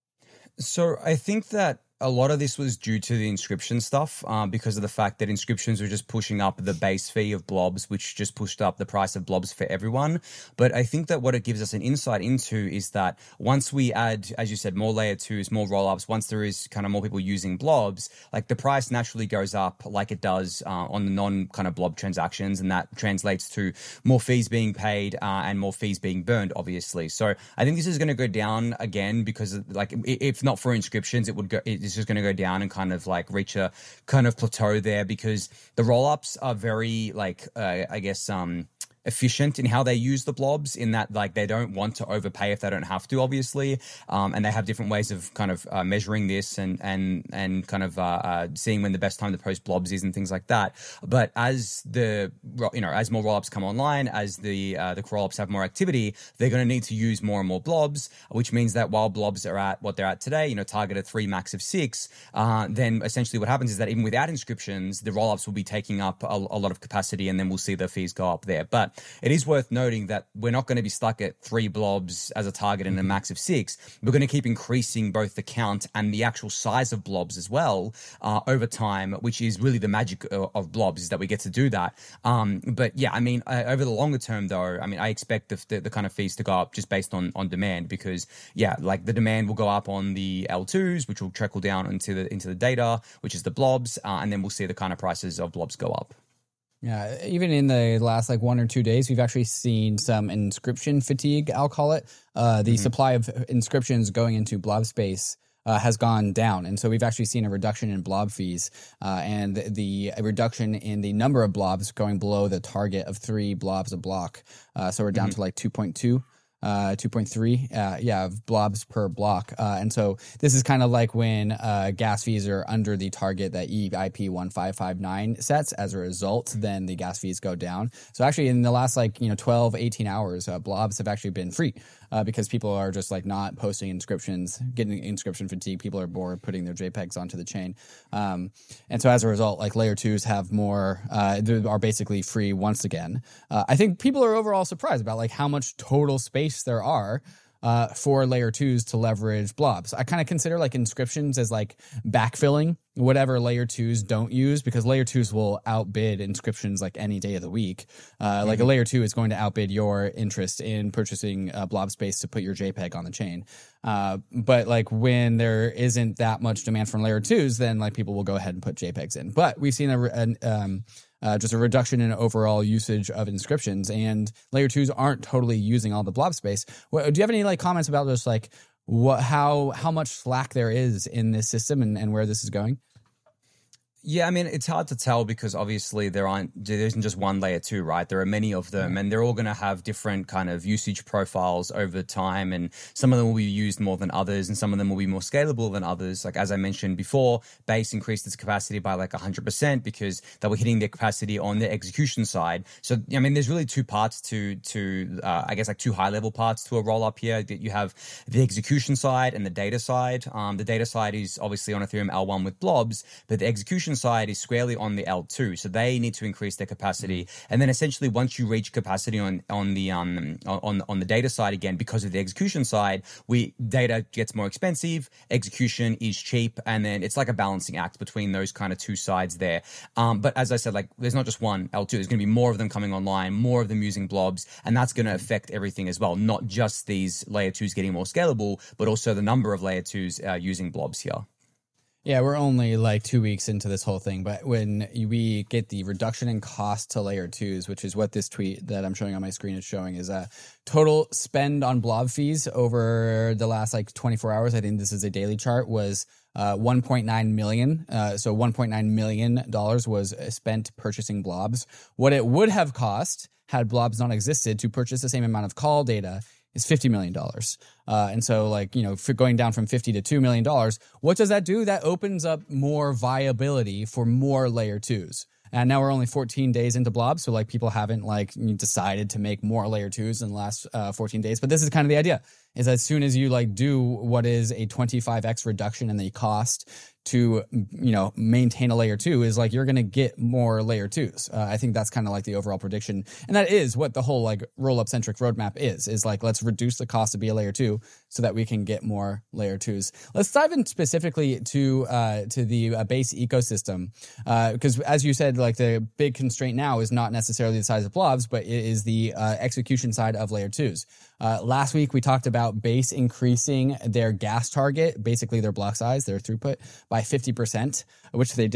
So I think that a lot of this was due to the inscription stuff uh, because of the fact that inscriptions were just pushing up the base fee of blobs, which just pushed up the price of blobs for everyone. But I think that what it gives us an insight into is that once we add, as you said, more layer twos, more rollups, once there is kind of more people using blobs, like the price naturally goes up like it does uh, on the non kind of blob transactions. And that translates to more fees being paid uh, and more fees being burned, obviously. So I think this is going to go down again because like if not for inscriptions, it would go, it is just going to go down and kind of like reach a kind of plateau there, because the rollups are very like, uh, I guess, um, efficient in how they use the blobs, in that like they don't want to overpay if they don't have to, obviously, um, and they have different ways of kind of uh, measuring this and and and kind of uh, uh, seeing when the best time to post blobs is and things like that. But as the you know as more rollups come online, as the uh, the rollups have more activity, they're going to need to use more and more blobs, which means that while blobs are at what they're at today, you know, target of three, max of six, uh, then essentially what happens is that even without inscriptions, the rollups will be taking up a, a lot of capacity, and then we'll see the fees go up there. But it is worth noting that we're not going to be stuck at three blobs as a target and a max of six. We're going to keep increasing both the count and the actual size of blobs as well uh, over time, which is really the magic of, of blobs, is that we get to do that. Um, but yeah, I mean, uh, over the longer term, though, I mean, I expect the, the, the kind of fees to go up just based on, on demand, because yeah, like the demand will go up on the L twos, which will trickle down into the into the data, which is the blobs, uh, and then we'll see the kind of prices of blobs go up. Yeah, even in the last like one or two days, we've actually seen some inscription fatigue, I'll call it. Uh, the mm-hmm. supply of inscriptions going into blob space uh, has gone down. And so we've actually seen a reduction in blob fees uh, and the a reduction in the number of blobs going below the target of three blobs a block. Uh, so we're down mm-hmm. to like two point two. Uh, two point three, uh, yeah, of blobs per block. Uh, and so this is kind of like when uh, gas fees are under the target that E I P one five five nine sets. As a result, then the gas fees go down. So actually in the last like, you know, twelve, eighteen hours, uh, blobs have actually been free uh, because people are just like not posting inscriptions, getting inscription fatigue. People are bored putting their JPEGs onto the chain. Um, and so as a result, like layer twos have more, uh, are basically free once again. Uh, I think people are overall surprised about like how much total space there are uh, for layer twos to leverage blobs. I kind of consider like inscriptions as like backfilling whatever layer twos don't use, because layer twos will outbid inscriptions like any day of the week. Uh, mm-hmm. Like a layer two is going to outbid your interest in purchasing uh, blob space to put your JPEG on the chain. Uh, but like when there isn't that much demand from layer twos, then like people will go ahead and put JPEGs in. But we've seen a, an, um, Uh, just a reduction in overall usage of inscriptions, and layer twos aren't totally using all the blob space. What, do you have any like comments about just like what, how, how much slack there is in this system and, and where this is going? Yeah, I mean, it's hard to tell because obviously there aren't, there isn't just one layer two, right? There are many of them, and they're all going to have different kind of usage profiles over time, and some of them will be used more than others, and some of them will be more scalable than others. Like as I mentioned before, Base increased its capacity by like one hundred percent because they were hitting their capacity on the execution side. So, I mean, there's really two parts to, to uh, I guess like two high-level parts to a roll-up here. That you have the execution side and the data side. Um, the data side is obviously on Ethereum L one with blobs, but the execution side is squarely on the L two, so they need to increase their capacity. And then essentially once you reach capacity on on the um on on the data side again, because of the execution side, we data gets more expensive, execution is cheap, and then it's like a balancing act between those kind of two sides there. Um, but as I said, like there's not just one L two, there's going to be more of them coming online, more of them using blobs, and that's going to affect everything as well, not just these layer twos getting more scalable, but also the number of layer twos uh, using blobs here. Yeah, we're only like two weeks into this whole thing, but when we get the reduction in cost to layer twos, which is what this tweet that I'm showing on my screen is showing, is a total spend on blob fees over the last like twenty-four hours. I think this is a daily chart, was uh, one point nine million. Uh, so one point nine million dollars was spent purchasing blobs. What it would have cost had blobs not existed to purchase the same amount of call data is fifty million dollars. Uh, and so like, you know, for going down from fifty to two million dollars, what does that do? That opens up more viability for more layer twos. And now we're only fourteen days into blobs. So like people haven't like decided to make more layer twos in the last uh, fourteen days. But this is kind of the idea, is as soon as you like do what is a twenty-five x reduction in the cost to, you know, maintain a layer two, is like you're going to get more layer twos. Uh, I think that's kind of like the overall prediction. And that is what the whole like roll up centric roadmap is, is like, let's reduce the cost to be a layer two so that we can get more layer twos. Let's dive in specifically to, uh, to the uh, base ecosystem. Uh, because as you said, like the big constraint now is not necessarily the size of blobs, but it is the uh, execution side of layer twos. Uh, last week, we talked about Base increasing their gas target, basically their block size, their throughput, by fifty percent, which they did.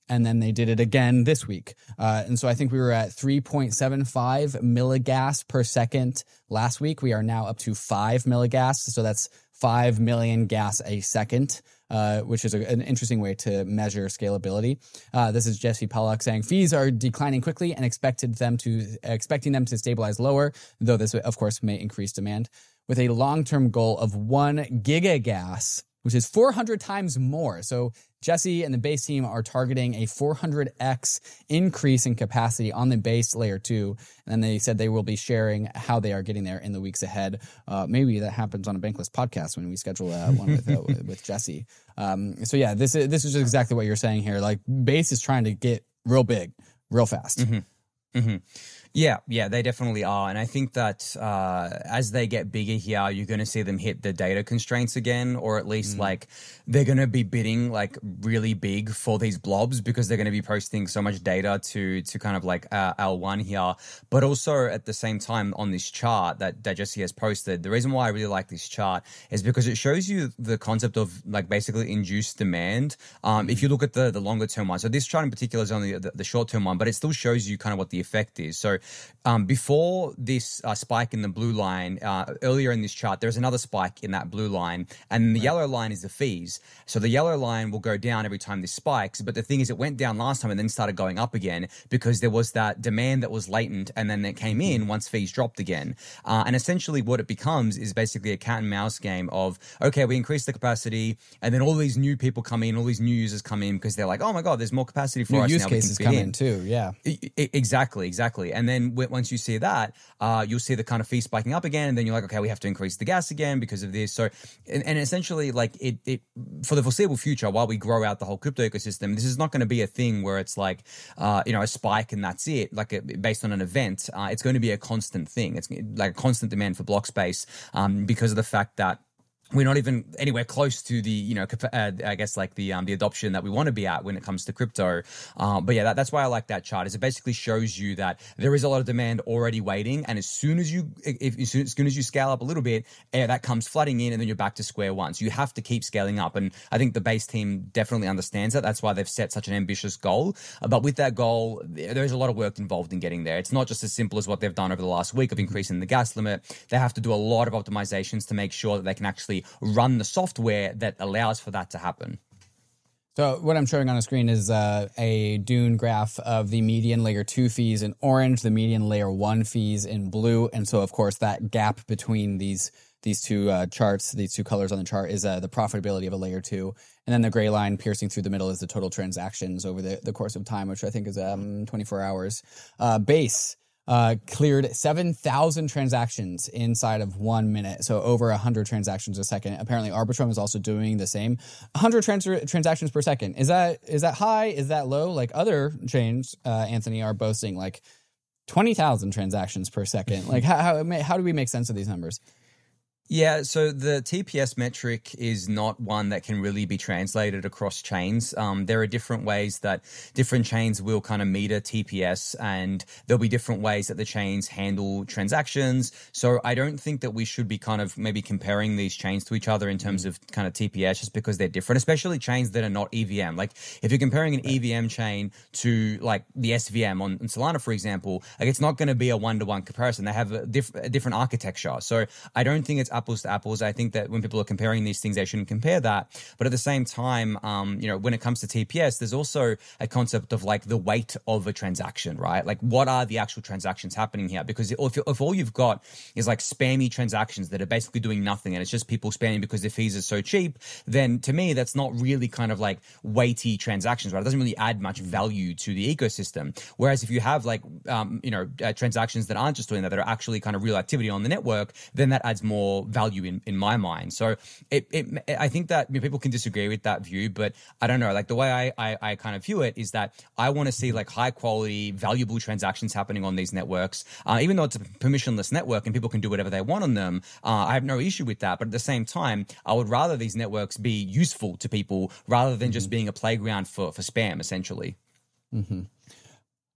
and then they did it again this week. Uh, and so I think we were at three point seven five milligas per second last week. We are now up to five milligas. So that's five million gas a second, uh, which is a, an interesting way to measure scalability. Uh, this is Jesse Pollack saying fees are declining quickly and expected them to expecting them to stabilize lower, though this, of course, may increase demand, with a long-term goal of one gigagas, which is four hundred times more. So Jesse and the base team are targeting a four hundred x increase in capacity on the base layer two. And they said they will be sharing how they are getting there in the weeks ahead. Uh, maybe that happens on a Bankless podcast when we schedule uh, one with uh, with Jesse. Um, so yeah, this is this is exactly what you're saying here. Like base is trying to get real big, real fast. Mm-hmm. Mm-hmm. Yeah, yeah, they definitely are. And I think that uh, as they get bigger here, you're going to see them hit the data constraints again, or at least mm. like they're going to be bidding like really big for these blobs because they're going to be posting so much data to to kind of like uh, L one here. But also at the same time on this chart that, that Jesse has posted, the reason why I really like this chart is because it shows you the concept of like basically induced demand. Um, if you look at the, the longer term one, so this chart in particular is only the, the short term one, but it still shows you kind of what the effect is. So Um, before this uh, spike in the blue line, uh, earlier in this chart, there's another spike in that blue line, and the right. yellow line is the fees. So the yellow line will go down every time this spikes, but the thing is it went down last time and then started going up again because there was that demand that was latent and then it came in once fees dropped again. Uh, and essentially what it becomes is basically a cat and mouse game of, okay, we increase the capacity and then all these new people come in, all these new users come in because they're like, oh my God, there's more capacity for new us use now. cases we can come in. in too, yeah. I, I, exactly, exactly. And then once you see that, uh, you'll see the kind of fee spiking up again, and then you're like, okay, we have to increase the gas again because of this. So, and, and essentially, like it, it, for the foreseeable future, while we grow out the whole crypto ecosystem, this is not going to be a thing where it's like, uh, you know, a spike and that's it, like a, based on an event. Uh, it's going to be a constant thing. It's like a constant demand for block space um, because of the fact that we're not even anywhere close to the, you know, uh, I guess like the um, the adoption that we want to be at when it comes to crypto. Um, but yeah, that, that's why I like that chart. Is it basically shows you that there is a lot of demand already waiting, and as soon as you, if as soon as, soon as you scale up a little bit, eh, that comes flooding in, and then you're back to square one. So you have to keep scaling up, and I think the base team definitely understands that. That's why they've set such an ambitious goal. Uh, but with that goal, there's a lot of work involved in getting there. It's not just as simple as what they've done over the last week of increasing the gas limit. They have to do a lot of optimizations to make sure that they can actually run the software that allows for that to happen. So what I'm showing on the screen is uh, a Dune graph of the median layer two fees in orange, the median layer one fees in blue. And so, of course, that gap between these these two uh, charts, these two colors on the chart, is uh, the profitability of a layer two. And then the gray line piercing through the middle is the total transactions over the, the course of time, which I think is um, twenty-four hours. Uh, base. Uh, cleared seven thousand transactions inside of one minute. So over one hundred transactions a second. Apparently Arbitrum is also doing the same. one hundred trans- transactions per second. Is that is that high? Is that low? Like other chains, uh, Anthony, are boasting like twenty thousand transactions per second. Like how, how, how do we make sense of these numbers? Yeah, so the T P S metric is not one that can really be translated across chains. Um, there are different ways that different chains will kind of meter T P S, and there'll be different ways that the chains handle transactions. So I don't think that we should be kind of maybe comparing these chains to each other in terms of kind of T P S just because they're different, especially chains that are not E V M. Like if you're comparing an E V M chain to like the S V M on, on Solana, for example, like it's not going to be a one-to-one comparison. They have a, diff- a different architecture. So I don't think it's apples to apples. I think that when people are comparing these things, they shouldn't compare that. But at the same time, um, you know, when it comes to T P S, there's also a concept of like the weight of a transaction, right? Like what are the actual transactions happening here? Because if, if all you've got is like spammy transactions that are basically doing nothing and it's just people spamming because their fees are so cheap, then to me, that's not really kind of like weighty transactions, right? It doesn't really add much value to the ecosystem. Whereas if you have like, um, you know, uh, transactions that aren't just doing that, that are actually kind of real activity on the network, then that adds more value in, in my mind. So it, it I think that, you know, people can disagree with that view, but I don't know, like the way I, I, I kind of view it is that I want to see like high quality, valuable transactions happening on these networks. Uh, even though it's a permissionless network and people can do whatever they want on them, uh, I have no issue with that. But at the same time, I would rather these networks be useful to people rather than mm-hmm. just being a playground for, for spam, essentially. Mm-hmm.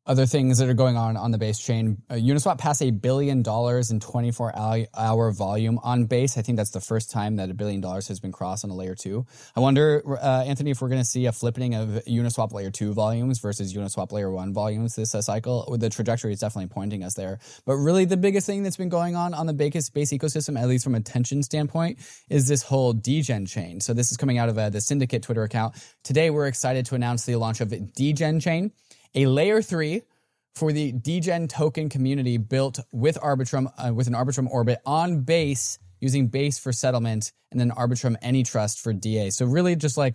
Other things that are going on on the Base chain, uh, Uniswap passed a billion dollars in twenty-four hour volume on Base. I think that's the first time that a billion dollars has been crossed on a layer two. I wonder, uh, Anthony, if we're going to see a flipping of Uniswap layer two volumes versus Uniswap layer one volumes this uh, cycle. The trajectory is definitely pointing us there. But really the biggest thing that's been going on on the Base, Base ecosystem, at least from a tension standpoint, is this whole Degen chain. So this is coming out of uh, the Syndicate Twitter account. Today, we're excited to announce the launch of Degen chain, a layer three for the Degen token community built with Arbitrum, uh, with an Arbitrum orbit on Base, using Base for settlement, and then Arbitrum AnyTrust for D A. So really just like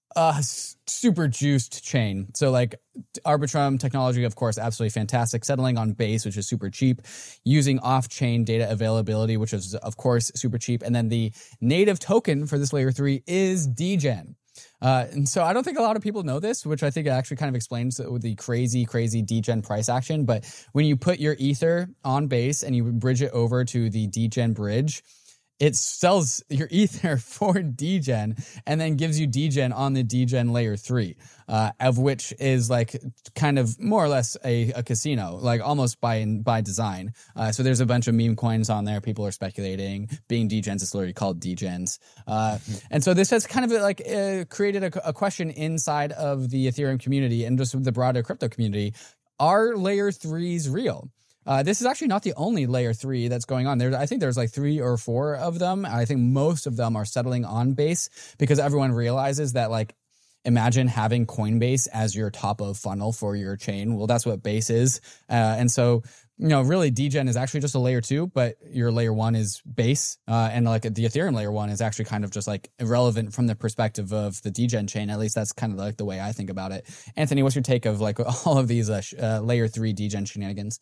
a super juiced chain. So like Arbitrum technology, of course, absolutely fantastic. Settling on Base, which is super cheap. Using off-chain data availability, which is, of course, super cheap. And then the native token for this layer three is Degen. Uh, and so I don't think a lot of people know this, which I think actually kind of explains the crazy, crazy Degen price action. But when you put your Ether on Base and you bridge it over to the Degen bridge, it sells your Ether for Degen and then gives you Degen on the Degen layer three, uh, of which is like kind of more or less a, a casino, like almost by by design. Uh, so there's a bunch of meme coins on there. People are speculating. Being Degens, it's literally called Degens. Uh, mm-hmm. And so this has kind of like uh, created a, a question inside of the Ethereum community and just the broader crypto community. Are layer threes real? Uh, this is actually not the only layer three that's going on. There, I think there's like three or four of them. I think most of them are settling on Base because everyone realizes that, like, imagine having Coinbase as your top of funnel for your chain. Well, that's what Base is. Uh, and so, you know, really Degen is actually just a layer two, but your layer one is Base. Uh, and like the Ethereum layer one is actually kind of just like irrelevant from the perspective of the Degen chain. At least that's kind of like the way I think about it. Anthony, what's your take of like all of these uh, sh- uh, layer three Degen shenanigans?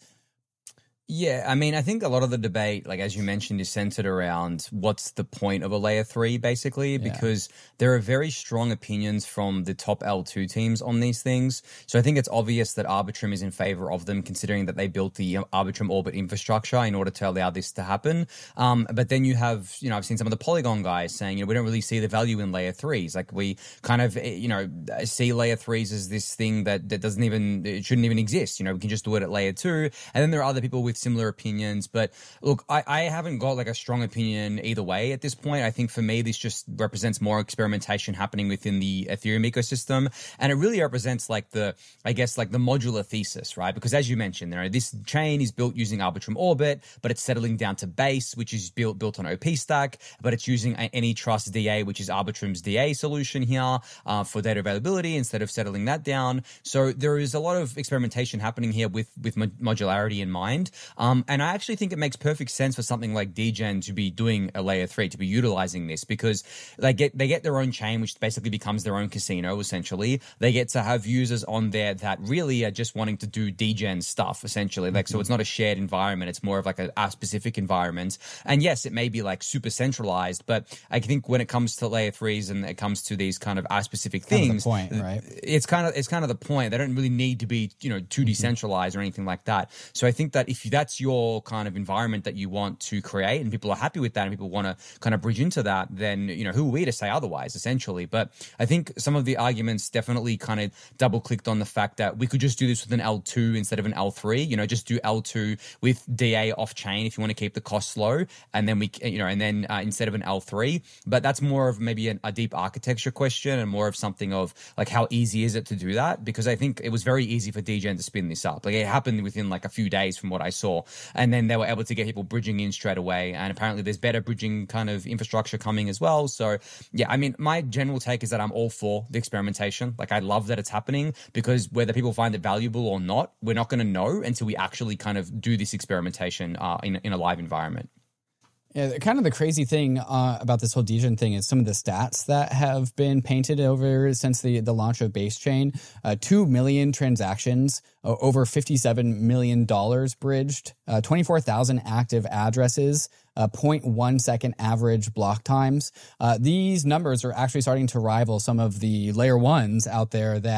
Yeah, I mean, I think a lot of the debate, like as you mentioned, is centered around what's the point of a layer three, basically, because yeah. there are very strong opinions from the top L two teams on these things. So I think it's obvious that Arbitrum is in favor of them, considering that they built the Arbitrum Orbit infrastructure in order to allow this to happen. Um, but then you have, you know, I've seen some of the Polygon guys saying, you know, we don't really see the value in layer threes. Like we kind of, you know, see layer threes as this thing that, that doesn't even, it shouldn't even exist. You know, we can just do it at layer two. And then there are other people with similar opinions, but look, I, I haven't got like a strong opinion either way at this point. I think for me, this just represents more experimentation happening within the Ethereum ecosystem, and it really represents like the, I guess, like the modular thesis, right? Because as you mentioned, you know, this chain is built using Arbitrum Orbit, but it's settling down to Base, which is built built on O P Stack, but it's using AnyTrust D A, which is Arbitrum's D A solution here uh, for data availability instead of settling that down. So there is a lot of experimentation happening here with with modularity in mind. Um, and I actually think it makes perfect sense for something like Degen to be doing a layer three, to be utilizing this, because they get they get their own chain, which basically becomes their own casino, essentially. They get to have users on there that really are just wanting to do Degen stuff, essentially. Like, mm-hmm. So it's not a shared environment. It's more of like a, a specific environment. And yes, it may be like super centralized, but I think when it comes to layer threes and it comes to these kind of our specific things, kind of the point, right? It's kind of, it's kind of the point. They don't really need to be, you know, too mm-hmm. decentralized or anything like that. So I think that if that's your kind of environment that you want to create and people are happy with that and people want to kind of bridge into that, then, you know, who are we to say otherwise, essentially? But I think some of the arguments definitely kind of double clicked on the fact that we could just do this with an L two instead of an L three, you know, just do L two with D A off chain if you want to keep the costs low. And then we, you know, and then uh, instead of an L three, but that's more of maybe an, a deep architecture question and more of something of like, how easy is it to do that? Because I think it was very easy for Degen to spin this up. Like it happened within like a few days from what I saw. And then they were able to get people bridging in straight away. And apparently there's better bridging kind of infrastructure coming as well. So yeah, I mean, my general take is that I'm all for the experimentation. Like I love that it's happening, because whether people find it valuable or not, we're not going to know until we actually kind of do this experimentation uh, in, in a live environment. Yeah, kind of the crazy thing uh, about this whole Degen thing is some of the stats that have been painted over since the, the launch of Base Chain. Uh, two million transactions, uh, over fifty-seven million dollars bridged, uh, twenty-four thousand active addresses, uh, zero point one second average block times. Uh, these numbers are actually starting to rival some of the layer ones out there that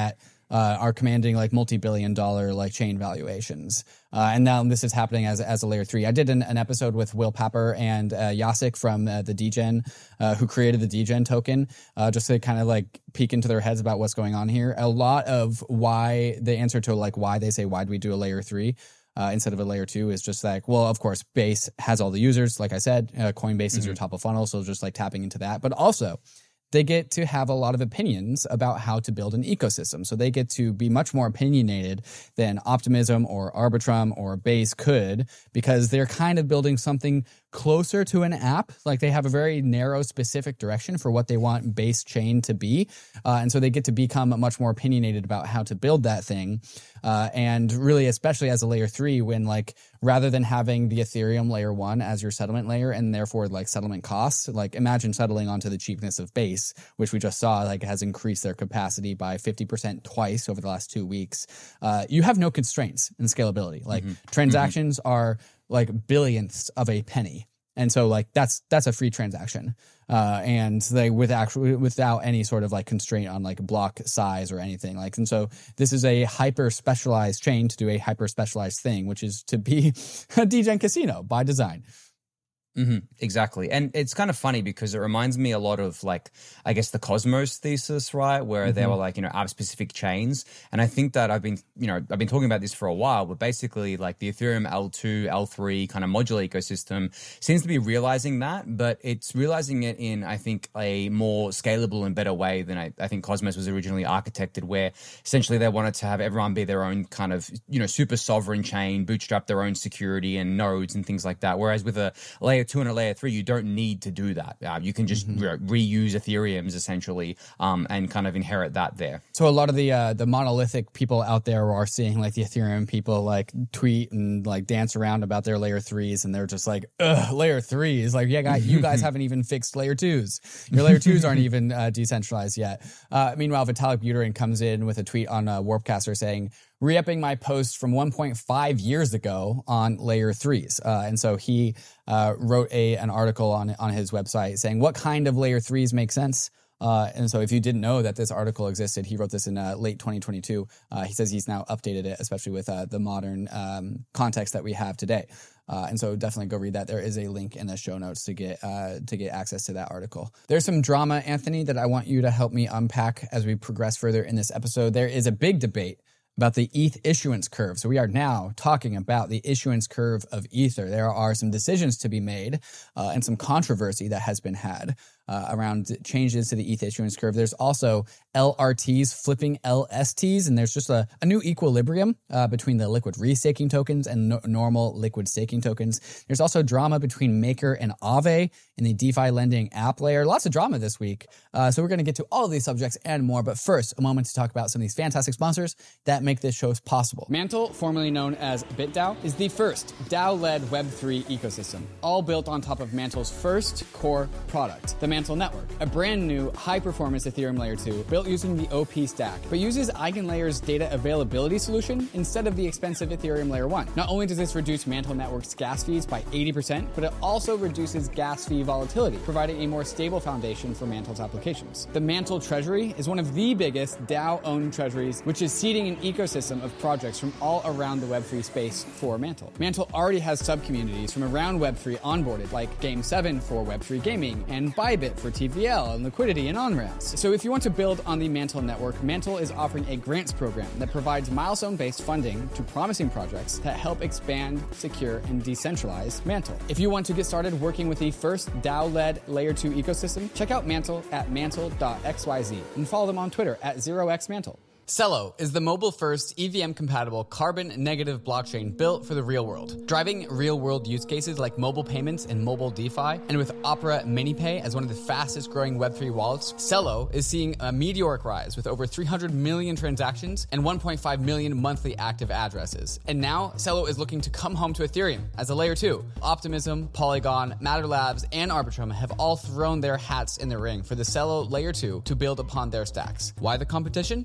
uh, are commanding like multi-billion dollar like chain valuations. Uh, and now this is happening as as a layer three. I did an, an episode with Will Papper and uh, Yasik from uh, the Degen, uh, who created the Degen token, uh, just to kind of like peek into their heads about what's going on here. A lot of why the answer to like why they say why do we do a layer three uh, instead of a layer two is just like, well, of course, Base has all the users. Like I said, uh, Coinbase mm-hmm. is your top of funnel, so just like tapping into that, but also they get to have a lot of opinions about how to build an ecosystem. So they get to be much more opinionated than Optimism or Arbitrum or Base could, because they're kind of building something closer to an app. Like they have a very narrow, specific direction for what they want Base chain to be. Uh, and so they get to become much more opinionated about how to build that thing. Uh, and really, especially as a layer three, when like rather than having the Ethereum layer one as your settlement layer and therefore like settlement costs, like imagine settling onto the cheapness of Base, which we just saw like has increased their capacity by fifty percent twice over the last two weeks. Uh, you have no constraints in scalability. Like mm-hmm. transactions mm-hmm. are like billionths of a penny. And so like that's that's a free transaction. Uh, and they with actually without any sort of like constraint on like block size or anything. Like, and so this is a hyper specialized chain to do a hyper specialized thing, which is to be a Degen casino by design. Mm-hmm, exactly. And it's kind of funny because it reminds me a lot of like, I guess the Cosmos thesis, right? Where mm-hmm. they were like, you know, app specific chains. And I think that I've been, you know, I've been talking about this for a while, but basically like the Ethereum L two, L three kind of modular ecosystem seems to be realizing that, but it's realizing it in, I think, a more scalable and better way than I, I think Cosmos was originally architected, where essentially they wanted to have everyone be their own kind of, you know, super sovereign chain, bootstrap their own security and nodes and things like that. Whereas with a layer two and a layer three, you don't need to do that. Uh, you can just mm-hmm. re- reuse Ethereums essentially, um, and kind of inherit that there. So a lot of the uh, the monolithic people out there are seeing like the Ethereum people like tweet and like dance around about their layer threes, and they're just like, ugh, layer threes. Like, yeah, guys, you guys haven't even fixed layer twos. Your layer twos aren't even uh, decentralized yet. Uh, meanwhile, Vitalik Buterin comes in with a tweet on uh, Warpcaster saying, re-upping my post from one point five years ago on layer threes. Uh, and so he uh, wrote a an article on on his website saying what kind of layer threes make sense. Uh, and so if you didn't know that this article existed, he wrote this in uh, late twenty twenty-two. Uh, he says he's now updated it, especially with uh, the modern um, context that we have today. Uh, and so definitely go read that. There is a link in the show notes to get uh, to get access to that article. There's some drama, Anthony, that I want you to help me unpack as we progress further in this episode. There is a big debate about the E T H issuance curve. So we are now talking about the issuance curve of Ether. There are some decisions to be made uh, and some controversy that has been had uh, around changes to the E T H issuance curve. There's also L R Ts flipping L S Ts, and there's just a, a new equilibrium uh, between the liquid restaking tokens and no- normal liquid staking tokens. There's also drama between Maker and Aave in the DeFi lending app layer. Lots of drama this week. Uh, so we're going to get to all of these subjects and more. But first, a moment to talk about some of these fantastic sponsors that make this show possible. Mantle, formerly known as BitDAO, is the first DAO-led Web three ecosystem, all built on top of Mantle's first core product, the Mantle Network, a brand new high-performance Ethereum Layer two built using the O P stack, but uses EigenLayer's data availability solution instead of the expensive Ethereum Layer one. Not only does this reduce Mantle Network's gas fees by eighty percent, but it also reduces gas fee volatility, providing a more stable foundation for Mantle's applications. The Mantle Treasury is one of the biggest DAO-owned treasuries, which is seeding an ecosystem of projects from all around the Web three space for Mantle. Mantle already has sub-communities from around Web three onboarded, like Game seven for Web three gaming, and Bybit for T V L and liquidity and on-ramps. So if you want to build on the Mantle network, Mantle is offering a grants program that provides milestone-based funding to promising projects that help expand, secure, and decentralize Mantle. If you want to get started working with the first DAO-led Layer two ecosystem, check out Mantle at mantle dot x y z and follow them on Twitter at zero x mantle. Celo is the mobile-first, E V M-compatible, carbon-negative blockchain built for the real world, driving real-world use cases like mobile payments and mobile DeFi. And with Opera MiniPay as one of the fastest-growing Web three wallets, Celo is seeing a meteoric rise with over three hundred million transactions and one point five million monthly active addresses. And now, Celo is looking to come home to Ethereum as a Layer two. Optimism, Polygon, Matter Labs, and Arbitrum have all thrown their hats in the ring for the Celo Layer two to build upon their stacks. Why the competition? The Celo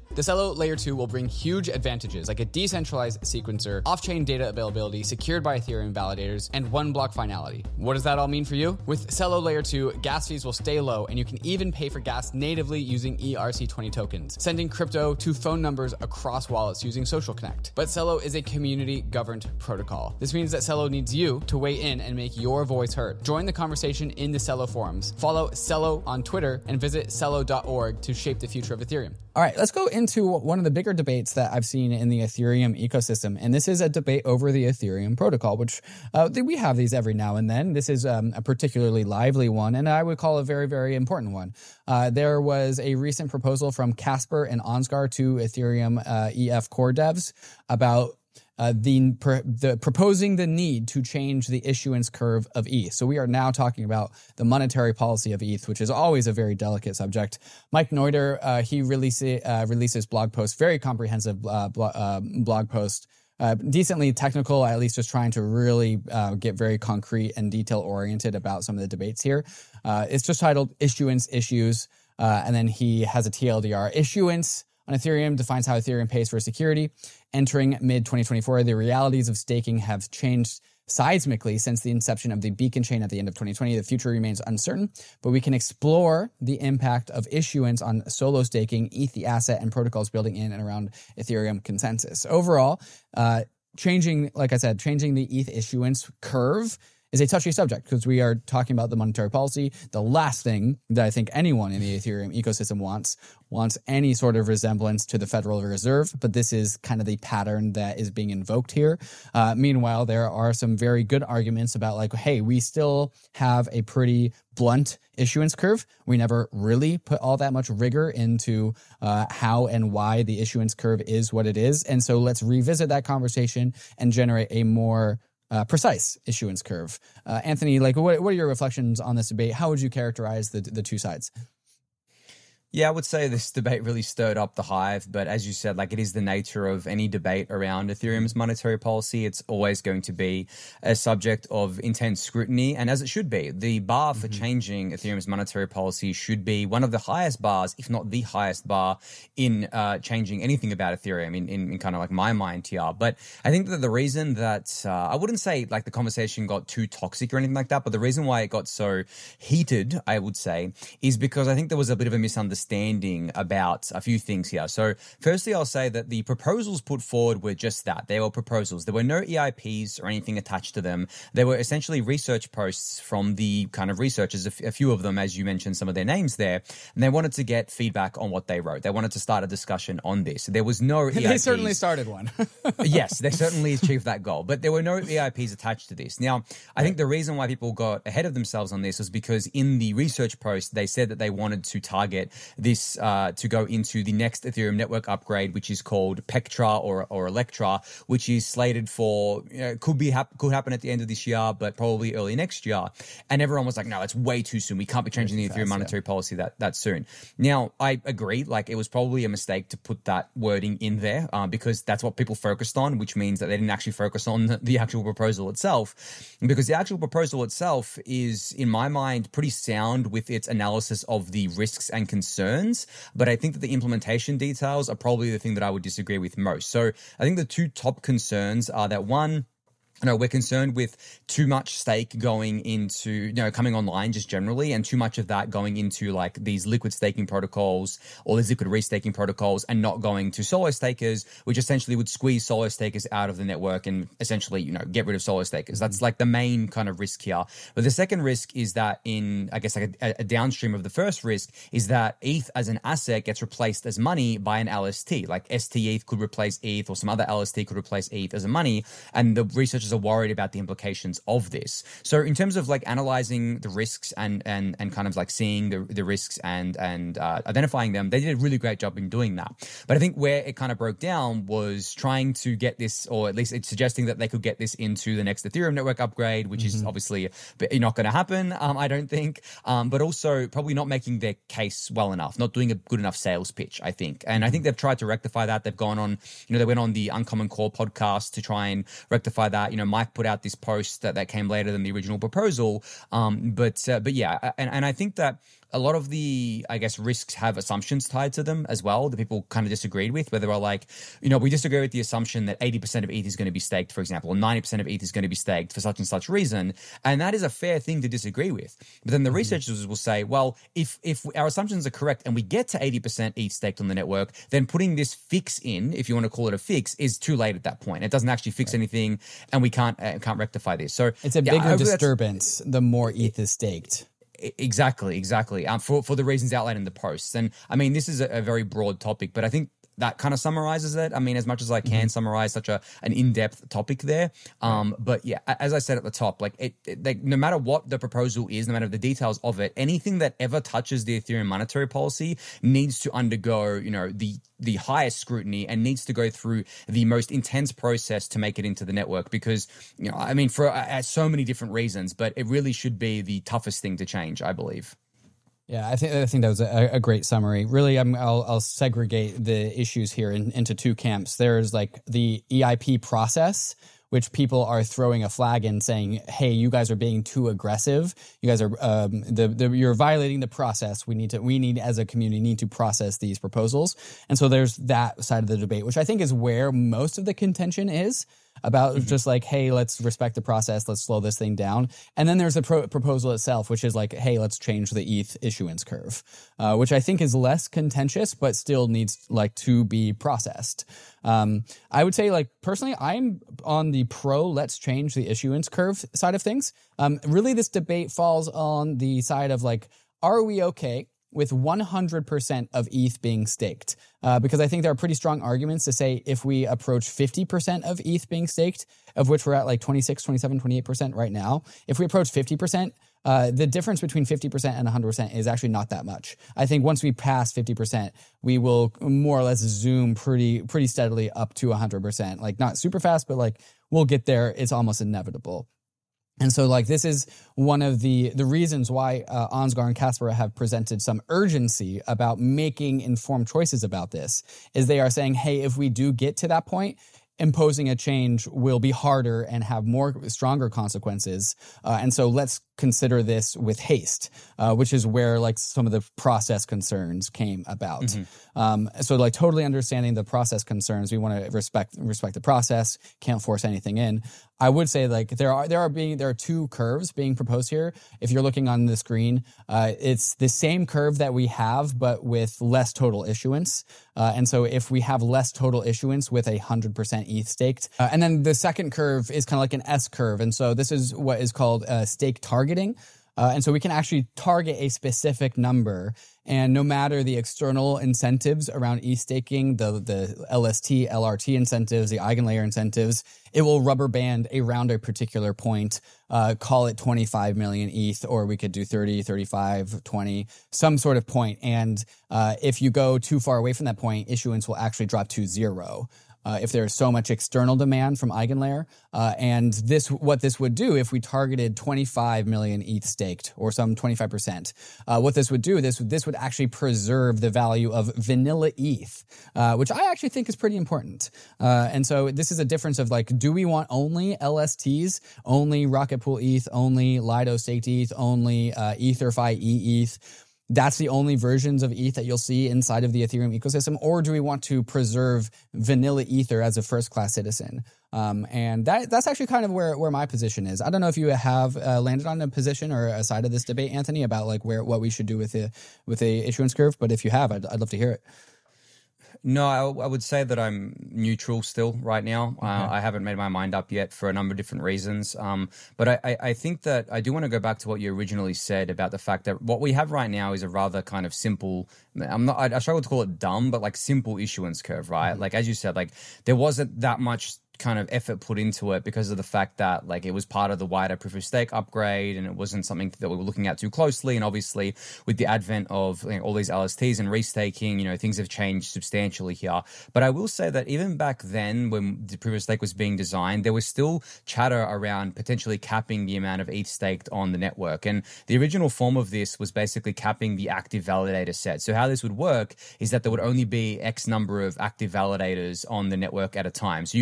Celo Layer two will bring huge advantages like a decentralized sequencer, off-chain data availability secured by Ethereum validators, and one-block finality. What does that all mean for you? With Celo Layer two, gas fees will stay low, and you can even pay for gas natively using E R C twenty tokens, sending crypto to phone numbers across wallets using Social Connect. But Celo is a community-governed protocol. This means that Celo needs you to weigh in and make your voice heard. Join the conversation in the Celo forums. Follow Celo on Twitter and visit celo dot org to shape the future of Ethereum. All right, let's go into one of the bigger debates that I've seen in the Ethereum ecosystem, and this is a debate over the Ethereum protocol, which uh, we have these every now and then. This is um, a particularly lively one, and I would call a very, very important one. Uh, there was a recent proposal from Casper and Ansgar, two Ethereum uh, E F core devs, about Uh, the, pr- the proposing the need to change the issuance curve of E T H. So we are now talking about the monetary policy of E T H, which is always a very delicate subject. Mike Neuder, uh, he released uh, releases blog post, very comprehensive uh, blo- uh, blog post, uh, decently technical, at least just trying to really uh, get very concrete and detail oriented about some of the debates here. Uh, it's just titled Issuance Issues, uh, and then he has a T L D R. Issuance on Ethereum defines how Ethereum pays for security. Entering mid twenty twenty-four, the realities of staking have changed seismically since the inception of the Beacon chain at the end of twenty twenty. The future remains uncertain, but we can explore the impact of issuance on solo staking, E T H, the asset, and protocols building in and around Ethereum consensus. Overall, uh, changing, like I said, changing the E T H issuance curve is a touchy subject because we are talking about the monetary policy. The last thing that I think anyone in the Ethereum ecosystem wants wants any sort of resemblance to the Federal Reserve, but this is kind of the pattern that is being invoked here. Uh, meanwhile, there are some very good arguments about like, hey, we still have a pretty blunt issuance curve. We never really put all that much rigor into uh, how and why the issuance curve is what it is. And so let's revisit that conversation and generate a more Uh, precise issuance curve. Uh, Anthony, like, what, what are your reflections on this debate? How would you characterize the the two sides? Yeah, I would say this debate really stirred up the hive, but as you said, like it is the nature of any debate around Ethereum's monetary policy. It's always going to be a subject of intense scrutiny, and as it should be. The bar for mm-hmm. changing Ethereum's monetary policy should be one of the highest bars, if not the highest bar, in uh, changing anything about Ethereum, in, in, in kind of like my mind here. But I think that the reason that, uh, I wouldn't say like the conversation got too toxic or anything like that, but the reason why it got so heated, I would say, is because I think there was a bit of a misunderstanding Understanding about a few things here. So firstly, I'll say that the proposals put forward were just that. They were proposals. There were no E I Ps or anything attached to them. They were essentially research posts from the kind of researchers, a, f- a few of them, as you mentioned, some of their names there, and they wanted to get feedback on what they wrote. They wanted to start a discussion on this. There was no E I Ps. They certainly started one. Yes, they certainly achieved that goal, but there were no E I Ps attached to this. Now, I think the reason why people got ahead of themselves on this was because in the research post, they said that they wanted to target this uh, to go into the next Ethereum network upgrade, which is called Pectra or or Electra, which is slated for, you know, could be hap- could happen at the end of this year, but probably early next year. And everyone was like, no, it's way too soon. We can't be changing the Ethereum monetary policy that that soon. Now, I agree. Like, it was probably a mistake to put that wording in there uh, because that's what people focused on, which means that they didn't actually focus on the, the actual proposal itself. Because the actual proposal itself is, in my mind, pretty sound with its analysis of the risks and concerns. But I think that the implementation details are probably the thing that I would disagree with most. So I think the two top concerns are that, one, you know, we're concerned with too much stake going into, you know, coming online just generally, and too much of that going into like these liquid staking protocols or these liquid restaking protocols and not going to solo stakers, which essentially would squeeze solo stakers out of the network and essentially, you know, get rid of solo stakers. That's like the main kind of risk here. But the second risk is that in, I guess, like a, a downstream of the first risk is that E T H as an asset gets replaced as money by an L S T. Like S T E T H could replace E T H, or some other L S T could replace E T H as a money. And the researchers are worried about the implications of this. So in terms of like analyzing the risks and and and kind of like seeing the the risks and and uh, identifying them, they did a really great job in doing that. But I think where it kind of broke down was trying to get this, or at least it's suggesting that they could get this into the next Ethereum network upgrade, which mm-hmm. is obviously not going to happen, um, I don't think. Um, but also probably not making their case well enough, not doing a good enough sales pitch, I think. And I think they've tried to rectify that. They've gone on, you know, they went on the Uncommon Core podcast to try and rectify that. You you know, Mike put out this post that, that came later than the original proposal. Um, but uh, but yeah, and, and I think that a lot of the, I guess, risks have assumptions tied to them as well that people kind of disagreed with, where they were like, you know, we disagree with the assumption that eighty percent of E T H is going to be staked, for example, or ninety percent of E T H is going to be staked for such and such reason. And that is a fair thing to disagree with. But then the mm-hmm. researchers will say, well, if if our assumptions are correct and we get to eighty percent E T H staked on the network, then putting this fix in, if you want to call it a fix, is too late at that point. It doesn't actually fix right. anything, and we can't uh, can't rectify this. So it's a yeah, bigger disturbance the more E T H is staked. Exactly, exactly. Um, for for the reasons outlined in the posts, and I mean, this is a, a very broad topic, but I think that kind of summarizes it. I mean, as much as I can mm-hmm. summarize such a an in-depth topic there. Um, right. But yeah, as I said at the top, like it, it like no matter what the proposal is, no matter the details of it, anything that ever touches the Ethereum monetary policy needs to undergo, you know, the the highest scrutiny and needs to go through the most intense process to make it into the network. Because, you know, I mean, for uh, so many different reasons, but it really should be the toughest thing to change, I believe. Yeah, I think I think that was a, a great summary. Really, I'm, I'll, I'll segregate the issues here in, into two camps. There's like the E I P process, which people are throwing a flag in, saying, "Hey, you guys are being too aggressive. You guys are um, the, the you're violating the process. We need to we need as a community need to process these proposals." And so there's that side of the debate, which I think is where most of the contention is. About mm-hmm. just like, hey, let's respect the process, let's slow this thing down. And then there's the pro- proposal itself, which is like, hey, let's change the E T H issuance curve, uh, which I think is less contentious, but still needs like to be processed. Um, I would say, like, personally, I'm on the pro let's change the issuance curve side of things. Um, really, this debate falls on the side of like, are we okay with one hundred percent of E T H being staked? Uh, because I think there are pretty strong arguments to say if we approach fifty percent of E T H being staked, of which we're at like twenty-six, twenty-seven, twenty-eight percent right now, if we approach fifty percent, uh, the difference between fifty percent and one hundred percent is actually not that much. I think once we pass fifty percent, we will more or less zoom pretty pretty steadily up to one hundred percent. Like not super fast, but like we'll get there. It's almost inevitable. And so, like, this is one of the the reasons why uh, Ansgar and Caspera have presented some urgency about making informed choices about this, is they are saying, hey, if we do get to that point, imposing a change will be harder and have more stronger consequences. Uh, and so let's consider this with haste, uh, which is where like some of the process concerns came about. Mm-hmm. Um, so like totally understanding the process concerns, we want to respect respect the process, can't force anything in. I would say like there are there are being there are two curves being proposed here. If you're looking on the screen, uh, it's the same curve that we have, but with less total issuance. Uh, and so if we have less total issuance with a hundred percent E T H staked, uh, and then the second curve is kind of like an S curve, and so this is what is called uh, stake targeting. Uh, and so we can actually target a specific number, and no matter the external incentives around E T H staking, the the L S T, L R T incentives, the eigenlayer incentives, it will rubber band around a particular point, uh, call it twenty-five million E T H, or we could do thirty, thirty-five, twenty, some sort of point. And uh, if you go too far away from that point, issuance will actually drop to zero. Uh, if there's so much external demand from Eigenlayer. Uh, and this, what this would do if we targeted twenty-five million E T H staked, or some twenty-five percent, uh, what this would do, this, this would actually preserve the value of vanilla E T H, uh, which I actually think is pretty important. Uh, and so this is a difference of like, do we want only L S Ts, only Rocket Pool E T H, only Lido staked E T H, only uh, EtherFi E T H? That's the only versions of E T H that you'll see inside of the Ethereum ecosystem, or do we want to preserve vanilla Ether as a first-class citizen? Um, and that that's actually kind of where, where my position is. I don't know if you have uh, landed on a position or a side of this debate, Anthony, about like where what we should do with the with the issuance curve. But if you have, I'd, I'd love to hear it. No, I, I would say that I'm neutral still right now. Okay. Uh, I haven't made my mind up yet for a number of different reasons. Um, but I, I, I think that I do want to go back to what you originally said about the fact that what we have right now is a rather kind of simple, I'm not, I, I struggle to call it dumb, but like simple issuance curve, right? Mm-hmm. Like, as you said, like there wasn't that much kind of effort put into it because of the fact that like it was part of the wider proof of stake upgrade, and it wasn't something that we were looking at too closely. And obviously with the advent of you know, all these L S Ts and restaking, you know, things have changed substantially here. But I will say that even back then when the proof of stake was being designed, there was still chatter around potentially capping the amount of E T H staked on the network. And the original form of this was basically capping the active validator set. So how this would work is that there would only be X number of active validators on the network at a time. So you would still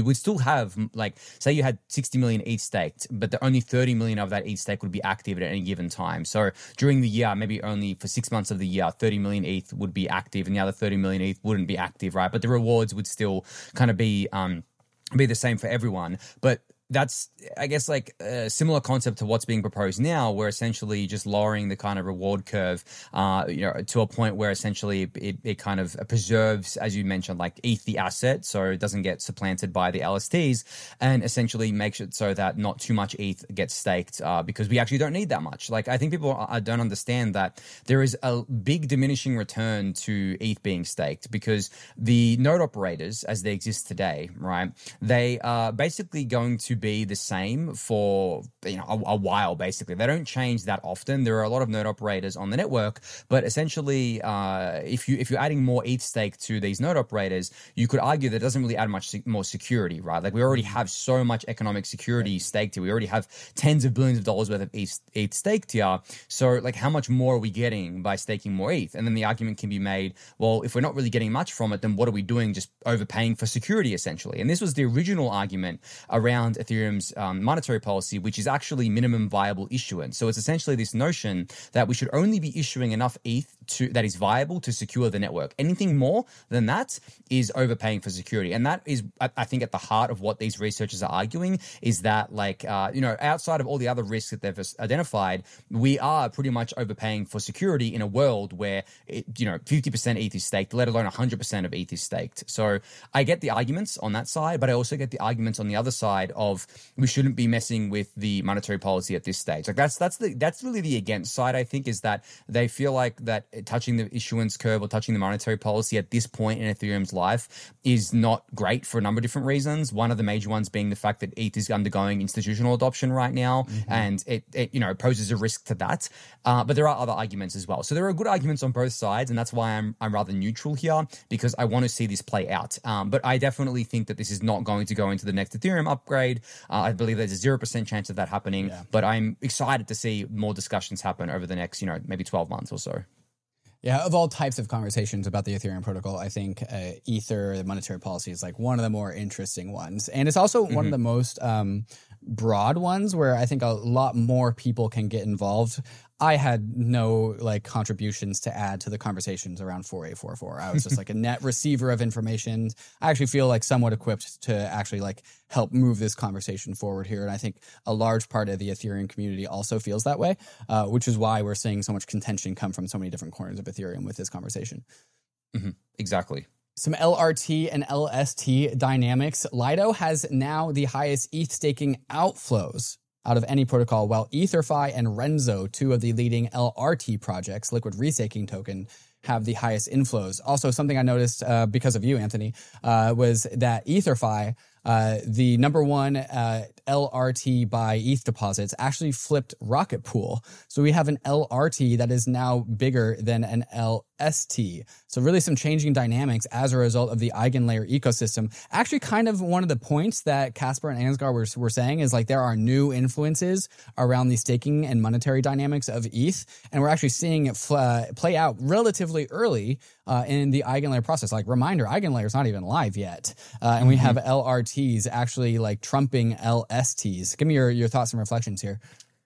have, like, say you had sixty million E T H staked, but the only thirty million of that E T H stake would be active at any given time. So during the year, maybe only for six months of the year, thirty million E T H would be active and the other thirty million E T H wouldn't be active, right? But the rewards would still kind of be um, be the same for everyone. But that's, I guess, like a similar concept to what's being proposed now, where essentially just lowering the kind of reward curve, uh, you know, to a point where essentially it, it kind of preserves, as you mentioned, like E T H the asset, so it doesn't get supplanted by the L S Ts, and essentially makes it so that not too much E T H gets staked uh, because we actually don't need that much. Like, I think people uh, don't understand that there is a big diminishing return to E T H being staked because the node operators, as they exist today, right, they are basically going to be the same for, you know, a, a while. Basically, they don't change that often. There are a lot of node operators on the network, but essentially, uh, if you if you're adding more E T H stake to these node operators, you could argue that it doesn't really add much se- more security, right? Like, we already have so much economic security staked here. We already have tens of billions of dollars worth of E T H, E T H staked here. So, like, how much more are we getting by staking more E T H? And then the argument can be made, well, if we're not really getting much from it, then what are we doing? Just overpaying for security, essentially. And this was the original argument around Ethereum's um, monetary policy, which is actually minimum viable issuance. So it's essentially this notion that we should only be issuing enough E T H to, that is viable to secure the network. Anything more than that is overpaying for security. And that is, I think, at the heart of what these researchers are arguing, is that, like, uh, you know, outside of all the other risks that they've identified, we are pretty much overpaying for security in a world where, it, you know, fifty percent E T H is staked, let alone one hundred percent of E T H is staked. So I get the arguments on that side, but I also get the arguments on the other side of we shouldn't be messing with the monetary policy at this stage. Like, that's that's the that's really the against side, I think, is that they feel like that touching the issuance curve or touching the monetary policy at this point in Ethereum's life is not great for a number of different reasons. One of the major ones being the fact that E T H is undergoing institutional adoption right now, mm-hmm. and it, it you know poses a risk to that. Uh, but there are other arguments as well. So there are good arguments on both sides, and that's why I'm I'm rather neutral here, because I want to see this play out. Um, but I definitely think that this is not going to go into the next Ethereum upgrade. Uh, I believe there's a zero percent chance of that happening, yeah. But I'm excited to see more discussions happen over the next, you know, maybe twelve months or so. Yeah, of all types of conversations about the Ethereum protocol, I think uh, Ether, the monetary policy, is like one of the more interesting ones. And it's also mm-hmm. one of the most um, broad ones where I think a lot more people can get involved. I had no like contributions to add to the conversations around four eight four four. I was just like a net receiver of information. I actually feel like somewhat equipped to actually like help move this conversation forward here. And I think a large part of the Ethereum community also feels that way, uh, which is why we're seeing so much contention come from so many different corners of Ethereum with this conversation. Mm-hmm. Exactly. Some L R T and L S T dynamics. Lido has now the highest E T H staking outflows out of any protocol, while EtherFi and Renzo, two of the leading L R T projects, liquid restaking token, have the highest inflows. Also, something I noticed uh, because of you, Anthony, uh, was that EtherFi, uh, the number one uh, L R T by E T H deposits, actually flipped Rocket Pool. So we have an L R T that is now bigger than an L S T. So really some changing dynamics as a result of the Eigenlayer ecosystem. Actually, kind of one of the points that Casper and Ansgar were, were saying is like there are new influences around the staking and monetary dynamics of E T H, and we're actually seeing it fl- uh, play out relatively early uh, in the Eigenlayer process. Like, reminder, Eigenlayer is not even live yet, uh, and mm-hmm. we have L R Ts actually like trumping L S Ts. Give me your, your thoughts and reflections here.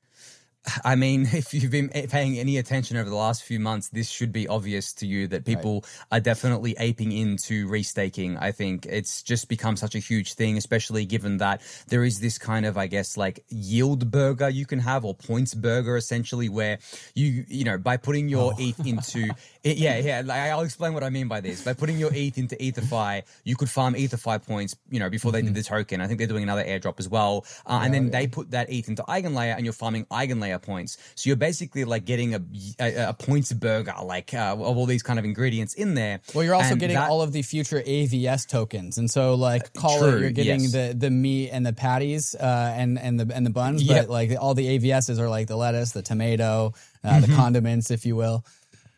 I mean, if you've been paying any attention over the last few months, this should be obvious to you that people right. are definitely aping into restaking. I think it's just become such a huge thing, especially given that there is this kind of, I guess, like yield burger you can have, or points burger, essentially, where you, you know, by putting your oh. E T H into, it, yeah, yeah, like, I'll explain what I mean by this. By putting your E T H into EtherFi, you could farm EtherFi points, you know, before they mm-hmm. did the token. I think they're doing another airdrop as well. Uh, oh, and then yeah. they put that E T H into Eigenlayer, and you're farming Eigenlayer points. So you're basically like getting a a, a points burger, like uh, of all these kind of ingredients in there. Well, you're also and getting that, all of the future A V S tokens, and so like call true, it you're getting yes. the, the meat and the patties uh, and and the and the buns, yep. but like all the A V Ss are like the lettuce, the tomato, uh, mm-hmm. the condiments, if you will. Yep.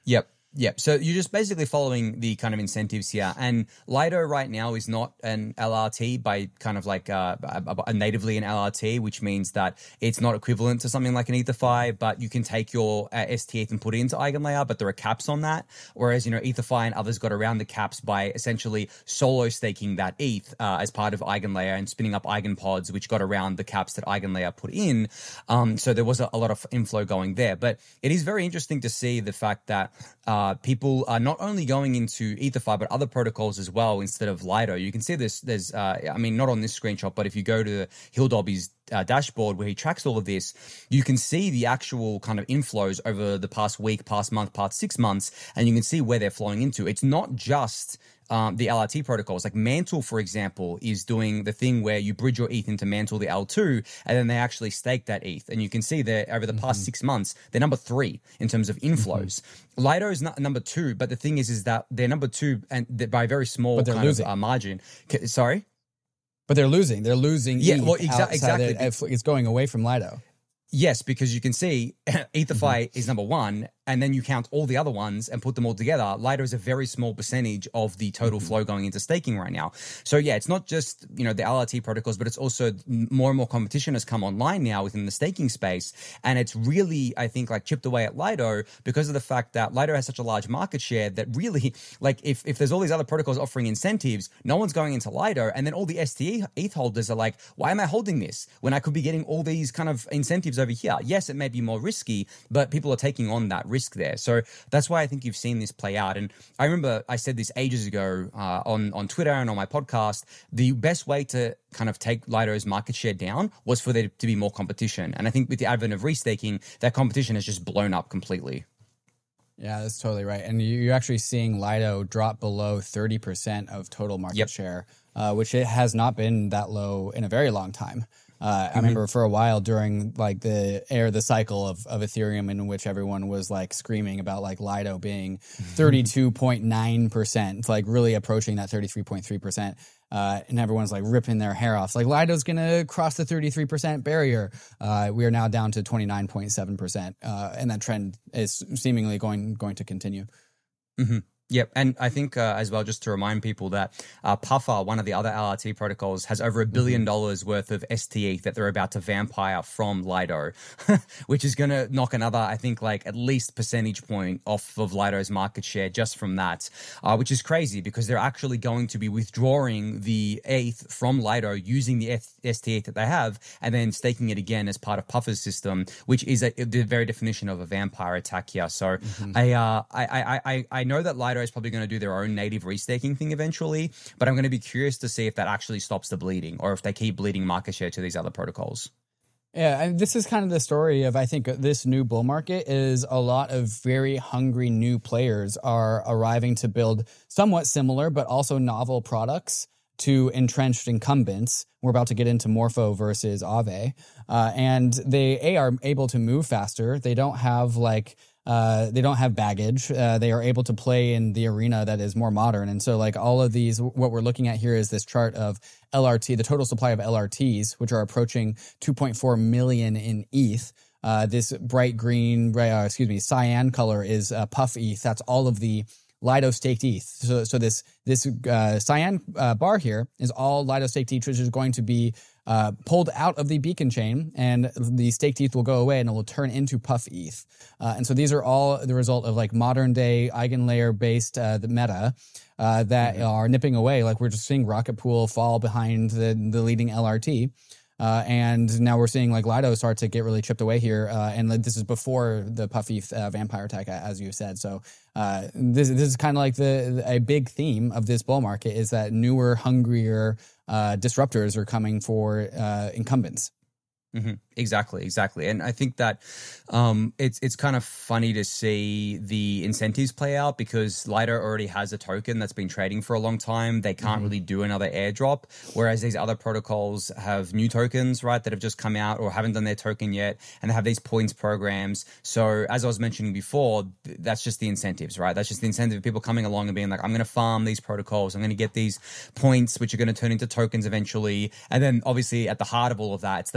Yep. So you're just basically following the kind of incentives here. And Lido right now is not an L R T by kind of like uh, a, a natively an L R T, which means that it's not equivalent to something like an EtherFi, but you can take your uh, S T E T H and put it into EigenLayer, but there are caps on that. Whereas, you know, EtherFi and others got around the caps by essentially solo staking that E T H uh, as part of EigenLayer and spinning up EigenPods, which got around the caps that EigenLayer put in. Um, so there was a, a lot of inflow going there. But it is very interesting to see the fact that Uh, people are not only going into EtherFi, but other protocols as well instead of Lido. You can see this, there's, uh, I mean, not on this screenshot, but if you go to Hildobby's uh, dashboard where he tracks all of this, you can see the actual kind of inflows over the past week, past month, past six months, and you can see where they're flowing into. It's not just Um, the L R T protocols. Like Mantle, for example, is doing the thing where you bridge your E T H into Mantle, the L two, and then they actually stake that E T H. And you can see that over the past mm-hmm. six months, they're number three in terms of inflows. Mm-hmm. Lido is not number two, but the thing is, is that they're number two and they're by a very small but they're kind losing. of uh, margin. K- sorry? But they're losing. They're losing. Yeah, E T H well, exa- exactly. It, it's going away from Lido. Yes, because you can see EtherFi mm-hmm. is number one, and then you count all the other ones and put them all together. Lido is a very small percentage of the total mm-hmm. flow going into staking right now. So yeah, it's not just, you know, the L R T protocols, but it's also more and more competition has come online now within the staking space. And it's really, I think, like chipped away at Lido because of the fact that Lido has such a large market share that really, like if, if there's all these other protocols offering incentives, no one's going into Lido. And then all the S T E T H holders are like, why am I holding this when I could be getting all these kind of incentives over here? Yes, it may be more risky, but people are taking on that risk there. So that's why I think you've seen this play out. And I remember I said this ages ago uh, on, on Twitter and on my podcast, the best way to kind of take Lido's market share down was for there to be more competition. And I think with the advent of restaking, that competition has just blown up completely. Yeah, that's totally right. And you're actually seeing Lido drop below thirty percent of total market yep. share, uh, which it has not been that low in a very long time. Uh, mm-hmm. I remember for a while during like the air, the cycle of, of Ethereum in which everyone was like screaming about like Lido being thirty-two point nine percent, like really approaching that thirty-three point three percent. Uh, and everyone's like ripping their hair off. It's like Lido's going to cross the thirty-three percent barrier. Uh, we are now down to twenty-nine point seven percent. Uh, and that trend is seemingly going, going to continue. Mm-hmm. Yep, and I think uh, as well, just to remind people that uh, Puffer, one of the other L R T protocols, has over a billion dollars worth of S T E T H that they're about to vampire from Lido, which is going to knock another, I think, like at least percentage point off of Lido's market share just from that, uh, which is crazy because they're actually going to be withdrawing the E T H from Lido using the S T E T H that they have and then staking it again as part of Puffer's system, which is a, the very definition of a vampire attack here. So mm-hmm. I, uh, I, I, I, I know that Lido is probably going to do their own native restaking thing eventually, but I'm going to be curious to see if that actually stops the bleeding or if they keep bleeding market share to these other protocols. Yeah, and this is kind of the story of, I think, this new bull market is a lot of very hungry new players are arriving to build somewhat similar but also novel products to entrenched incumbents. We're about to get into Morpho versus Aave. Uh, and they A, are able to move faster. They don't have like Uh, they don't have baggage. Uh, they are able to play in the arena that is more modern. And so like all of these, what we're looking at here is this chart of L R T, the total supply of L R Ts, which are approaching two point four million in E T H. Uh, this bright green, uh, excuse me, cyan color is uh, Puff E T H. That's all of the Lido staked E T H. So, so this this uh, cyan uh, bar here is all Lido staked E T H, which is going to be uh, pulled out of the beacon chain, and the staked E T H will go away, and it will turn into Puff E T H. Uh, and so these are all the result of like modern day EigenLayer based uh, the meta uh, that mm-hmm. are nipping away. Like we're just seeing Rocket Pool fall behind the the leading L R T. Uh, and now we're seeing like Lido start to get really chipped away here. Uh, and this is before the Puff E T H uh, vampire attack, as you said. So uh, this, this is kind of like the a big theme of this bull market is that newer, hungrier uh, disruptors are coming for uh, incumbents. Mm-hmm. Exactly, exactly. And I think that um, it's it's kind of funny to see the incentives play out because Lido already has a token that's been trading for a long time. They can't mm-hmm. really do another airdrop, whereas these other protocols have new tokens, right, that have just come out or haven't done their token yet, and they have these points programs. So as I was mentioning before, that's just the incentives, right? That's just the incentive of people coming along and being like, I'm going to farm these protocols. I'm going to get these points, which are going to turn into tokens eventually. And then obviously at the heart of all of that, it's the mother of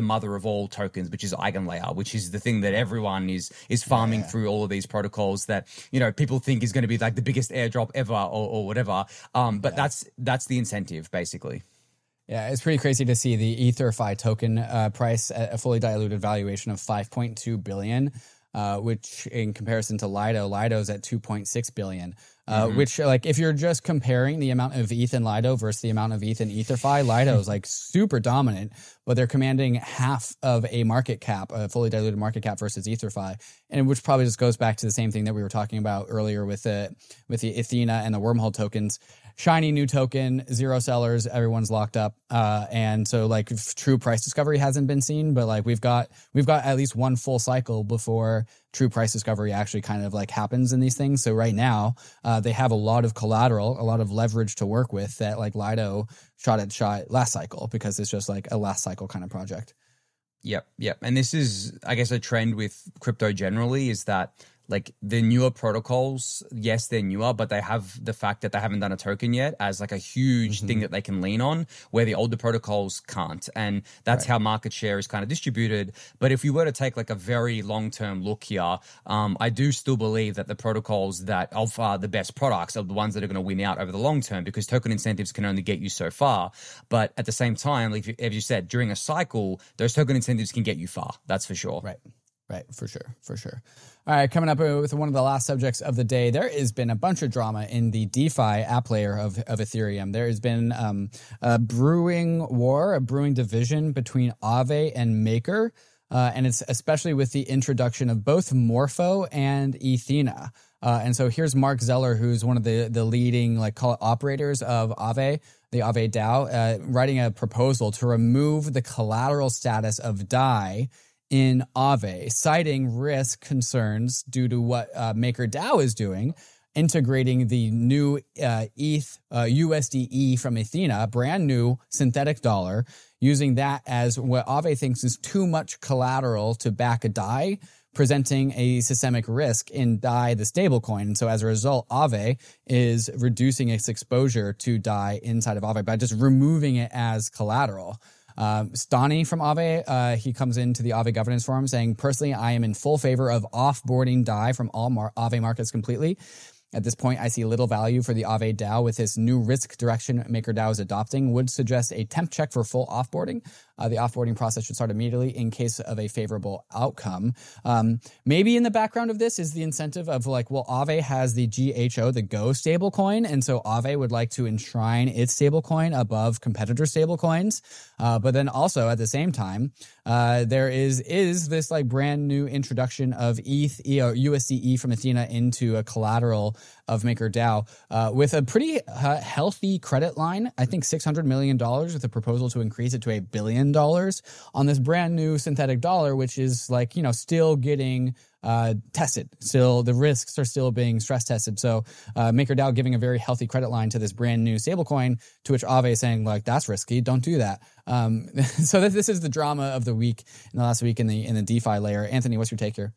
of all tokens, which is EigenLayer, which is the thing that everyone is is farming yeah. through all of these protocols that, you know, people think is going to be like the biggest airdrop ever or, or whatever. Um, but yeah. that's that's the incentive, basically. Yeah, it's pretty crazy to see the EtherFi token uh, price at a fully diluted valuation of five point two billion dollars. Uh, which in comparison to Lido, Lido's at two point six billion, uh, mm-hmm. which like if you're just comparing the amount of E T H in Lido versus the amount of E T H in EtherFi, Lido is like super dominant, but they're commanding half of a market cap, a fully diluted market cap versus EtherFi, and which probably just goes back to the same thing that we were talking about earlier with the with the Athena and the Wormhole tokens. Shiny new token, zero sellers, everyone's locked up, uh, and so like f- true price discovery hasn't been seen, but like we've got we've got at least one full cycle before true price discovery actually kind of like happens in these things. So right now, uh, they have a lot of collateral, a lot of leverage to work with that like Lido shot at shot last cycle because it's just like a last cycle kind of project. Yep, yep, and this is I guess a trend with crypto generally is that. Like the newer protocols, yes, they're newer, but they have the fact that they haven't done a token yet as like a huge mm-hmm. thing that they can lean on where the older protocols can't. And that's right. how market share is kind of distributed. But if you were to take like a very long-term look here, um, I do still believe that the protocols that offer the best products are the ones that are going to win out over the long term because token incentives can only get you so far. But at the same time, like as you said, during a cycle, those token incentives can get you far. That's for sure. Right. Right, for sure, for sure. All right, coming up with one of the last subjects of the day, there has been a bunch of drama in the DeFi app layer of, of Ethereum. There has been um, a brewing war, a brewing division between Aave and Maker, uh, and it's especially with the introduction of both Morpho and Ethena. Uh, and so here's Mark Zeller, who's one of the, the leading, like, call it operators of Aave, the Aave DAO, uh, writing a proposal to remove the collateral status of D A I in Aave, citing risk concerns due to what uh, MakerDAO is doing, integrating the new uh, E T H, uh, U S D E from Athena, brand new synthetic dollar, using that as what Aave thinks is too much collateral to back a D A I, presenting a systemic risk in D A I, the stablecoin. And so as a result, Aave is reducing its exposure to D A I inside of Aave by just removing it as collateral. Um, Stani from Aave, uh, he comes into the Aave governance forum saying, personally, I am in full favor of offboarding D A I from all Mar- Aave markets completely. At this point, I see little value for the Aave DAO with this new risk direction MakerDAO is adopting. Would suggest a temp check for full offboarding. Uh, the offboarding process should start immediately in case of a favorable outcome. Um, maybe in the background of this is the incentive of like, well, Aave has the G H O, the Go stablecoin, and so Aave would like to enshrine its stablecoin above competitor stablecoins. Uh, but then also at the same time, uh, there is is this like brand new introduction of E T H or U S D E from Athena into a collateral of MakerDAO uh, with a pretty uh, healthy credit line. I think six hundred million dollars with a proposal to increase it to a billion dollars on this brand new synthetic dollar, which is like, you know, still getting uh, tested. Still, the risks are still being stress tested. So uh, MakerDAO giving a very healthy credit line to this brand new stablecoin, to which Aave is saying, like, that's risky. Don't do that. Um, so th- this is the drama of the week in the last week in the in the DeFi layer. Anthony, what's your take here?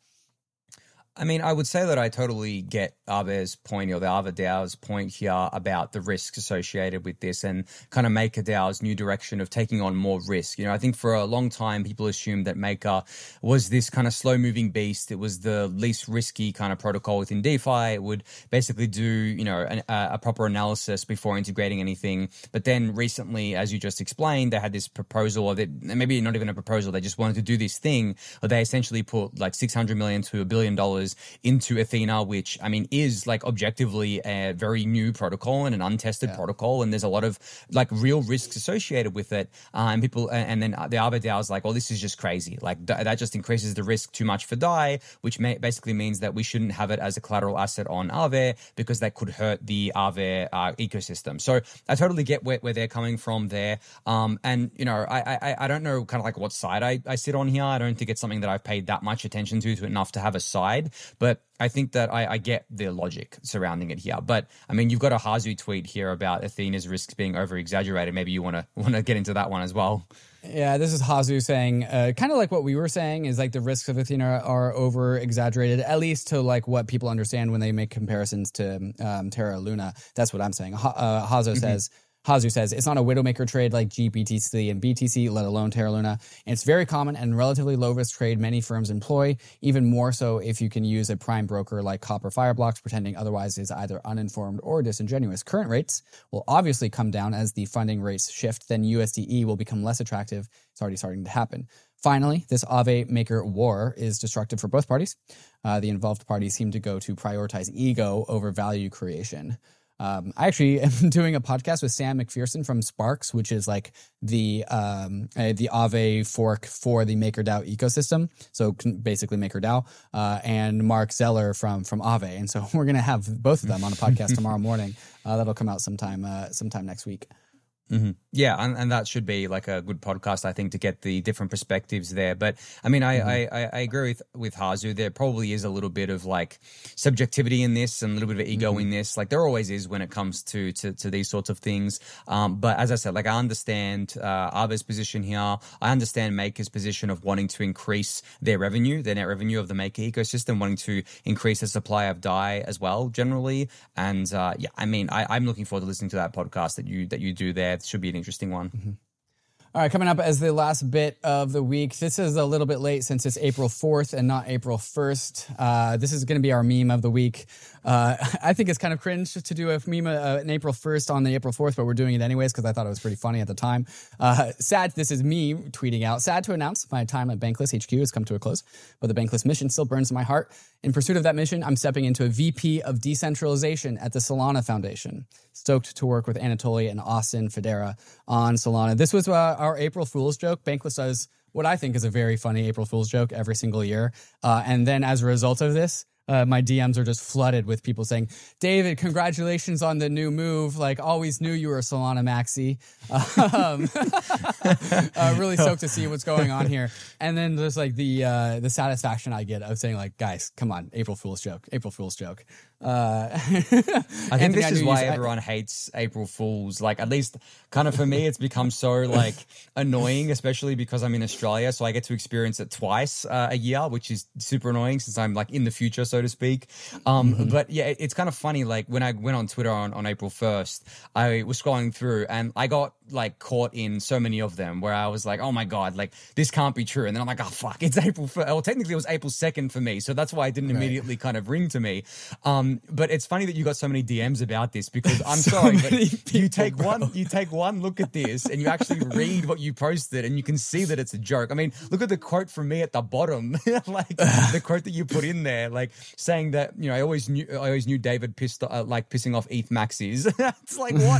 I mean, I would say that I totally get Aave's point, or the Aave DAO's point here about the risks associated with this and kind of MakerDAO's new direction of taking on more risk. You know, I think for a long time, people assumed that Maker was this kind of slow-moving beast. It was the least risky kind of protocol within DeFi. It would basically do, you know, an, a proper analysis before integrating anything. But then recently, as you just explained, they had this proposal, or they, maybe not even a proposal, they just wanted to do this thing where they essentially put like six hundred million dollars to a billion dollars into Athena, which I mean is like objectively a very new protocol and an untested yeah. protocol, and there's a lot of like real risks associated with it. Uh, and people, and then the Aave DAO is like, well, this is just crazy. Like th- that just increases the risk too much for D A I, which may- basically means that we shouldn't have it as a collateral asset on Aave because that could hurt the Aave uh, ecosystem. So I totally get where, where they're coming from there. Um, and you know, I, I I don't know kind of like what side I, I sit on here. I don't think it's something that I've paid that much attention to, to enough to have a side, but I think that I, I get the logic surrounding it here. But I mean, you've got a Hazu tweet here about Athena's risks being over exaggerated. Maybe you want to want to get into that one as well. Yeah, this is Hazu saying, uh, kind of like what we were saying, is like the risks of Athena are over exaggerated, at least to like what people understand when they make comparisons to um, Terra Luna. That's what I'm saying. Ha- uh, Hazu mm-hmm. says, Hazu says, it's not a Widowmaker trade like G B T C and B T C, let alone Terra Luna. And it's very common and relatively low-risk trade many firms employ, even more so if you can use a prime broker like Copper Fireblocks, pretending otherwise is either uninformed or disingenuous. Current rates will obviously come down as the funding rates shift, then U S D E will become less attractive. It's already starting to happen. Finally, this Aave Maker war is destructive for both parties. Uh, the involved parties seem to go to prioritize ego over value creation. Um, I actually am doing a podcast with Sam McPherson from Sparks, which is like the um, uh, the Aave fork for the MakerDAO ecosystem. So basically MakerDAO, uh, and Mark Zeller from from Aave. And so we're going to have both of them on a podcast tomorrow morning. Uh, that'll come out sometime uh, sometime next week. Mm-hmm. Yeah, and, and that should be like a good podcast, I think, to get the different perspectives there. But I mean, I, mm-hmm. I, I agree with, with Hazu. There probably is a little bit of like subjectivity in this and a little bit of ego mm-hmm. in this. Like there always is when it comes to to, to these sorts of things. Um, but as I said, like I understand uh, Aave's position here. I understand Maker's position of wanting to increase their revenue, their net revenue of the Maker ecosystem, wanting to increase the supply of D A I as well, generally. And uh, yeah, I mean, I, I'm looking forward to listening to that podcast that you that you do there. It should be an interesting one. Mm-hmm. All right, coming up as the last bit of the week. This is a little bit late since it's April fourth and not April first. Uh, this is going to be our meme of the week. Uh, I think it's kind of cringe to do a meme uh, in April first on the April fourth, but we're doing it anyways because I thought it was pretty funny at the time. Uh, sad, this is me tweeting out. Sad to announce my time at Bankless H Q has come to a close, but the Bankless mission still burns in my heart. In pursuit of that mission, I'm stepping into a V P of decentralization at the Solana Foundation. Stoked to work with Anatoly and Austin Federa on Solana. This was uh, our April Fool's joke. Bankless does what I think is a very funny April Fool's joke every single year. Uh, and then as a result of this, Uh, my D Ms are just flooded with people saying, David, congratulations on the new move. Like, always knew you were a Solana maxi. Um, uh, really stoked to see what's going on here. And then there's like the uh, the satisfaction I get of saying like, guys, come on, April Fool's joke, April Fool's joke. Uh, I think Anthony, this I is knew why you- everyone hates April Fools. Like, at least kind of for me, it's become so like annoying, especially because I'm in Australia. So I get to experience it twice uh, a year, which is super annoying since I'm like in the future, so to speak. Um, mm-hmm. But yeah, it, it's kind of funny. Like when I went on Twitter on, on April first, I was scrolling through and I got like caught in so many of them where I was like, oh my God, like this can't be true. And then I'm like, oh fuck, it's April first. Well, technically it was April second for me. So that's why it didn't right. immediately kind of ring to me. Um, but it's funny that you got so many D Ms about this because I'm so sorry, but people, you take bro. one, you take one look at this and you actually read what you posted and you can see that it's a joke. I mean, look at the quote from me at the bottom, like the quote that you put in there, like saying that, you know, I always knew, I always knew David pissed, uh, like pissing off E T H maxis. It's like, what?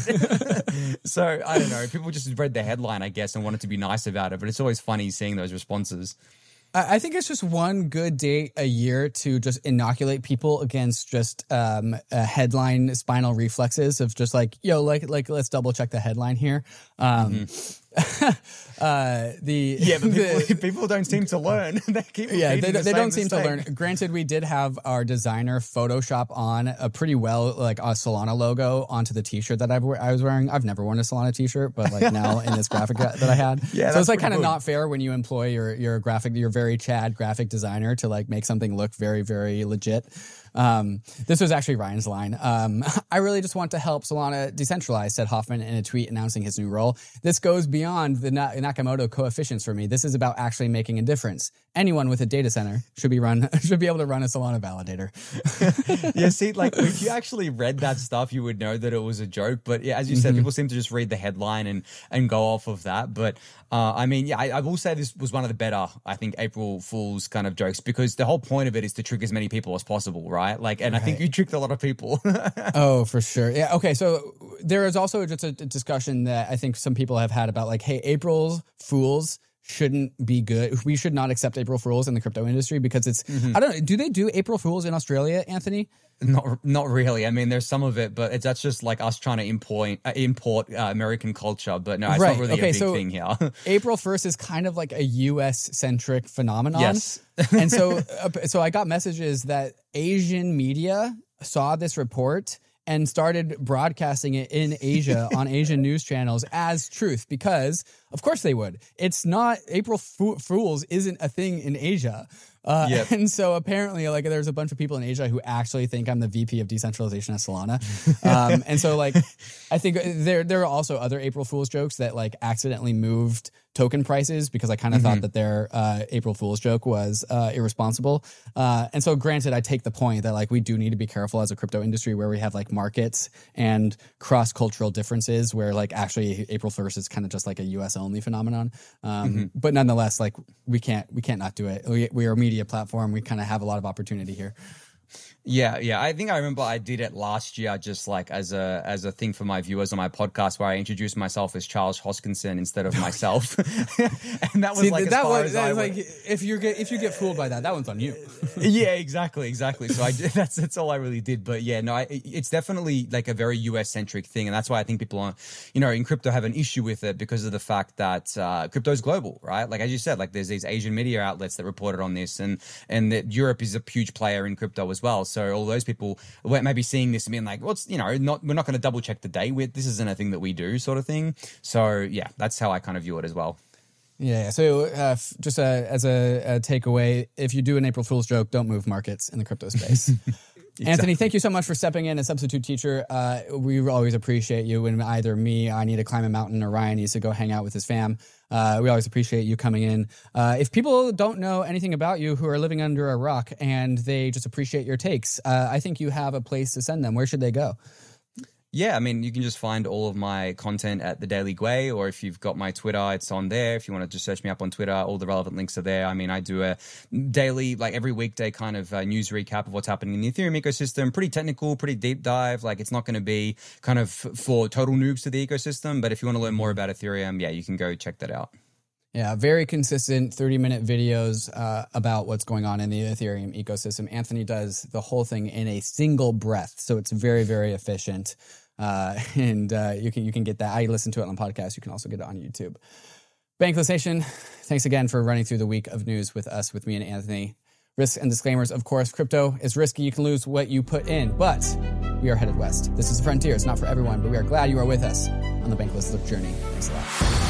So I don't know. People just read the headline, I guess, and wanted to be nice about it. But it's always funny seeing those responses. I think it's just one good day a year to just inoculate people against just um, a headline spinal reflexes of just like, yo, like, like let's double check the headline here. Um, mm-hmm. uh, the yeah, but people, the, people don't seem to learn. They keep yeah, they, the they don't mistake. seem to learn. Granted, we did have our designer Photoshop on a pretty well like a Solana logo onto the T-shirt that I've, I was wearing. I've never worn a Solana T-shirt, but like now in this graphic that I had, yeah, so it's like kind of not fair when you employ your your graphic, your very Chad graphic designer to like make something look very very legit. Um, this was actually Ryan's line. Um, I really just want to help Solana decentralize, said Hoffman in a tweet announcing his new role. This goes beyond the Na- Nakamoto coefficients for me. This is about actually making a difference. Anyone with a data center should be run should be able to run a Solana validator. Yeah, see, like if you actually read that stuff, you would know that it was a joke. But yeah, as you said, mm-hmm. people seem to just read the headline and and go off of that. But uh, I mean, yeah, I, I will say this was one of the better, I think, April Fool's kind of jokes because the whole point of it is to trick as many people as possible, right? Like, and right. I think you tricked a lot of people. Oh, for sure. Yeah. Okay. So there is also just a discussion that I think some people have had about like, hey, April Fools shouldn't be good. We should not accept April Fools in the crypto industry because it's, mm-hmm. I don't know. Do they do April Fools in Australia, Anthony? Not, not really. I mean, there's some of it, but it's, that's just like us trying to import, uh, import uh, American culture. But no, it's right. not really okay, a big so thing here. April first is kind of like a U S centric phenomenon. Yes. And so, uh, so I got messages that Asian media saw this report and started broadcasting it in Asia on Asian news channels as truth because, of course, they would. It's not April Fo- Fools isn't a thing in Asia. Uh, Yep. And so apparently, like, there's a bunch of people in Asia who actually think I'm the V P of decentralization at Solana. Um, and so, like, I think there there are also other April Fool's jokes that like accidentally moved token prices because I kind of mm-hmm. thought that their uh, April Fool's joke was uh, irresponsible. Uh, and so, granted, I take the point that like we do need to be careful as a crypto industry where we have like markets and cross cultural differences where like actually April first is kind of just like a U S only phenomenon. Um, mm-hmm. But nonetheless, like we can't we can't not do it. We, we are a media platform. We kind of have a lot of opportunity here. Yeah, yeah. I think I remember I did it last year, just like as a as a thing for my viewers on my podcast, where I introduced myself as Charles Hoskinson instead of myself, and that was See, like that as far was as I like if you get if you get fooled by that, that one's on you. Yeah, exactly, exactly. So I did, that's that's all I really did. But yeah, no, I, it's definitely like a very U S centric thing, and that's why I think people, are, you know, in crypto have an issue with it because of the fact that uh, crypto is global, right? Like as you said, like there's these Asian media outlets that reported on this, and and that Europe is a huge player in crypto as well. So all those people maybe seeing this and being like, "What's you know, not we're not going to double check the date. We're, this isn't a thing that we do," sort of thing. So yeah, that's how I kind of view it as well. Yeah. So uh, f- just uh, as a, a takeaway, if you do an April Fool's joke, don't move markets in the crypto space. Exactly. Anthony, thank you so much for stepping in as substitute teacher. Uh, we always appreciate you when either me, I need to climb a mountain, or Ryan needs to go hang out with his fam. Uh, we always appreciate you coming in. Uh, if people don't know anything about you who are living under a rock and they just appreciate your takes, uh, I think you have a place to send them. Where should they go? Yeah, I mean, you can just find all of my content at The Daily Gwei, or if you've got my Twitter, it's on there. If you want to just search me up on Twitter, all the relevant links are there. I mean, I do a daily, like every weekday kind of uh, news recap of what's happening in the Ethereum ecosystem. Pretty technical, pretty deep dive. Like it's not going to be kind of for total noobs to the ecosystem, but if you want to learn more about Ethereum, yeah, you can go check that out. Yeah, very consistent thirty-minute videos uh, about what's going on in the Ethereum ecosystem. Anthony does the whole thing in a single breath, so it's very, very efficient. Uh, and uh, you can you can get that. I listen to it on the podcast. You can also get it on YouTube. Bankless Nation, thanks again for running through the week of news with us, with me and Anthony. Risks and disclaimers, of course. Crypto is risky. You can lose what you put in, but we are headed west. This is the frontier. It's not for everyone, but we are glad you are with us on the Bankless journey. Thanks a lot.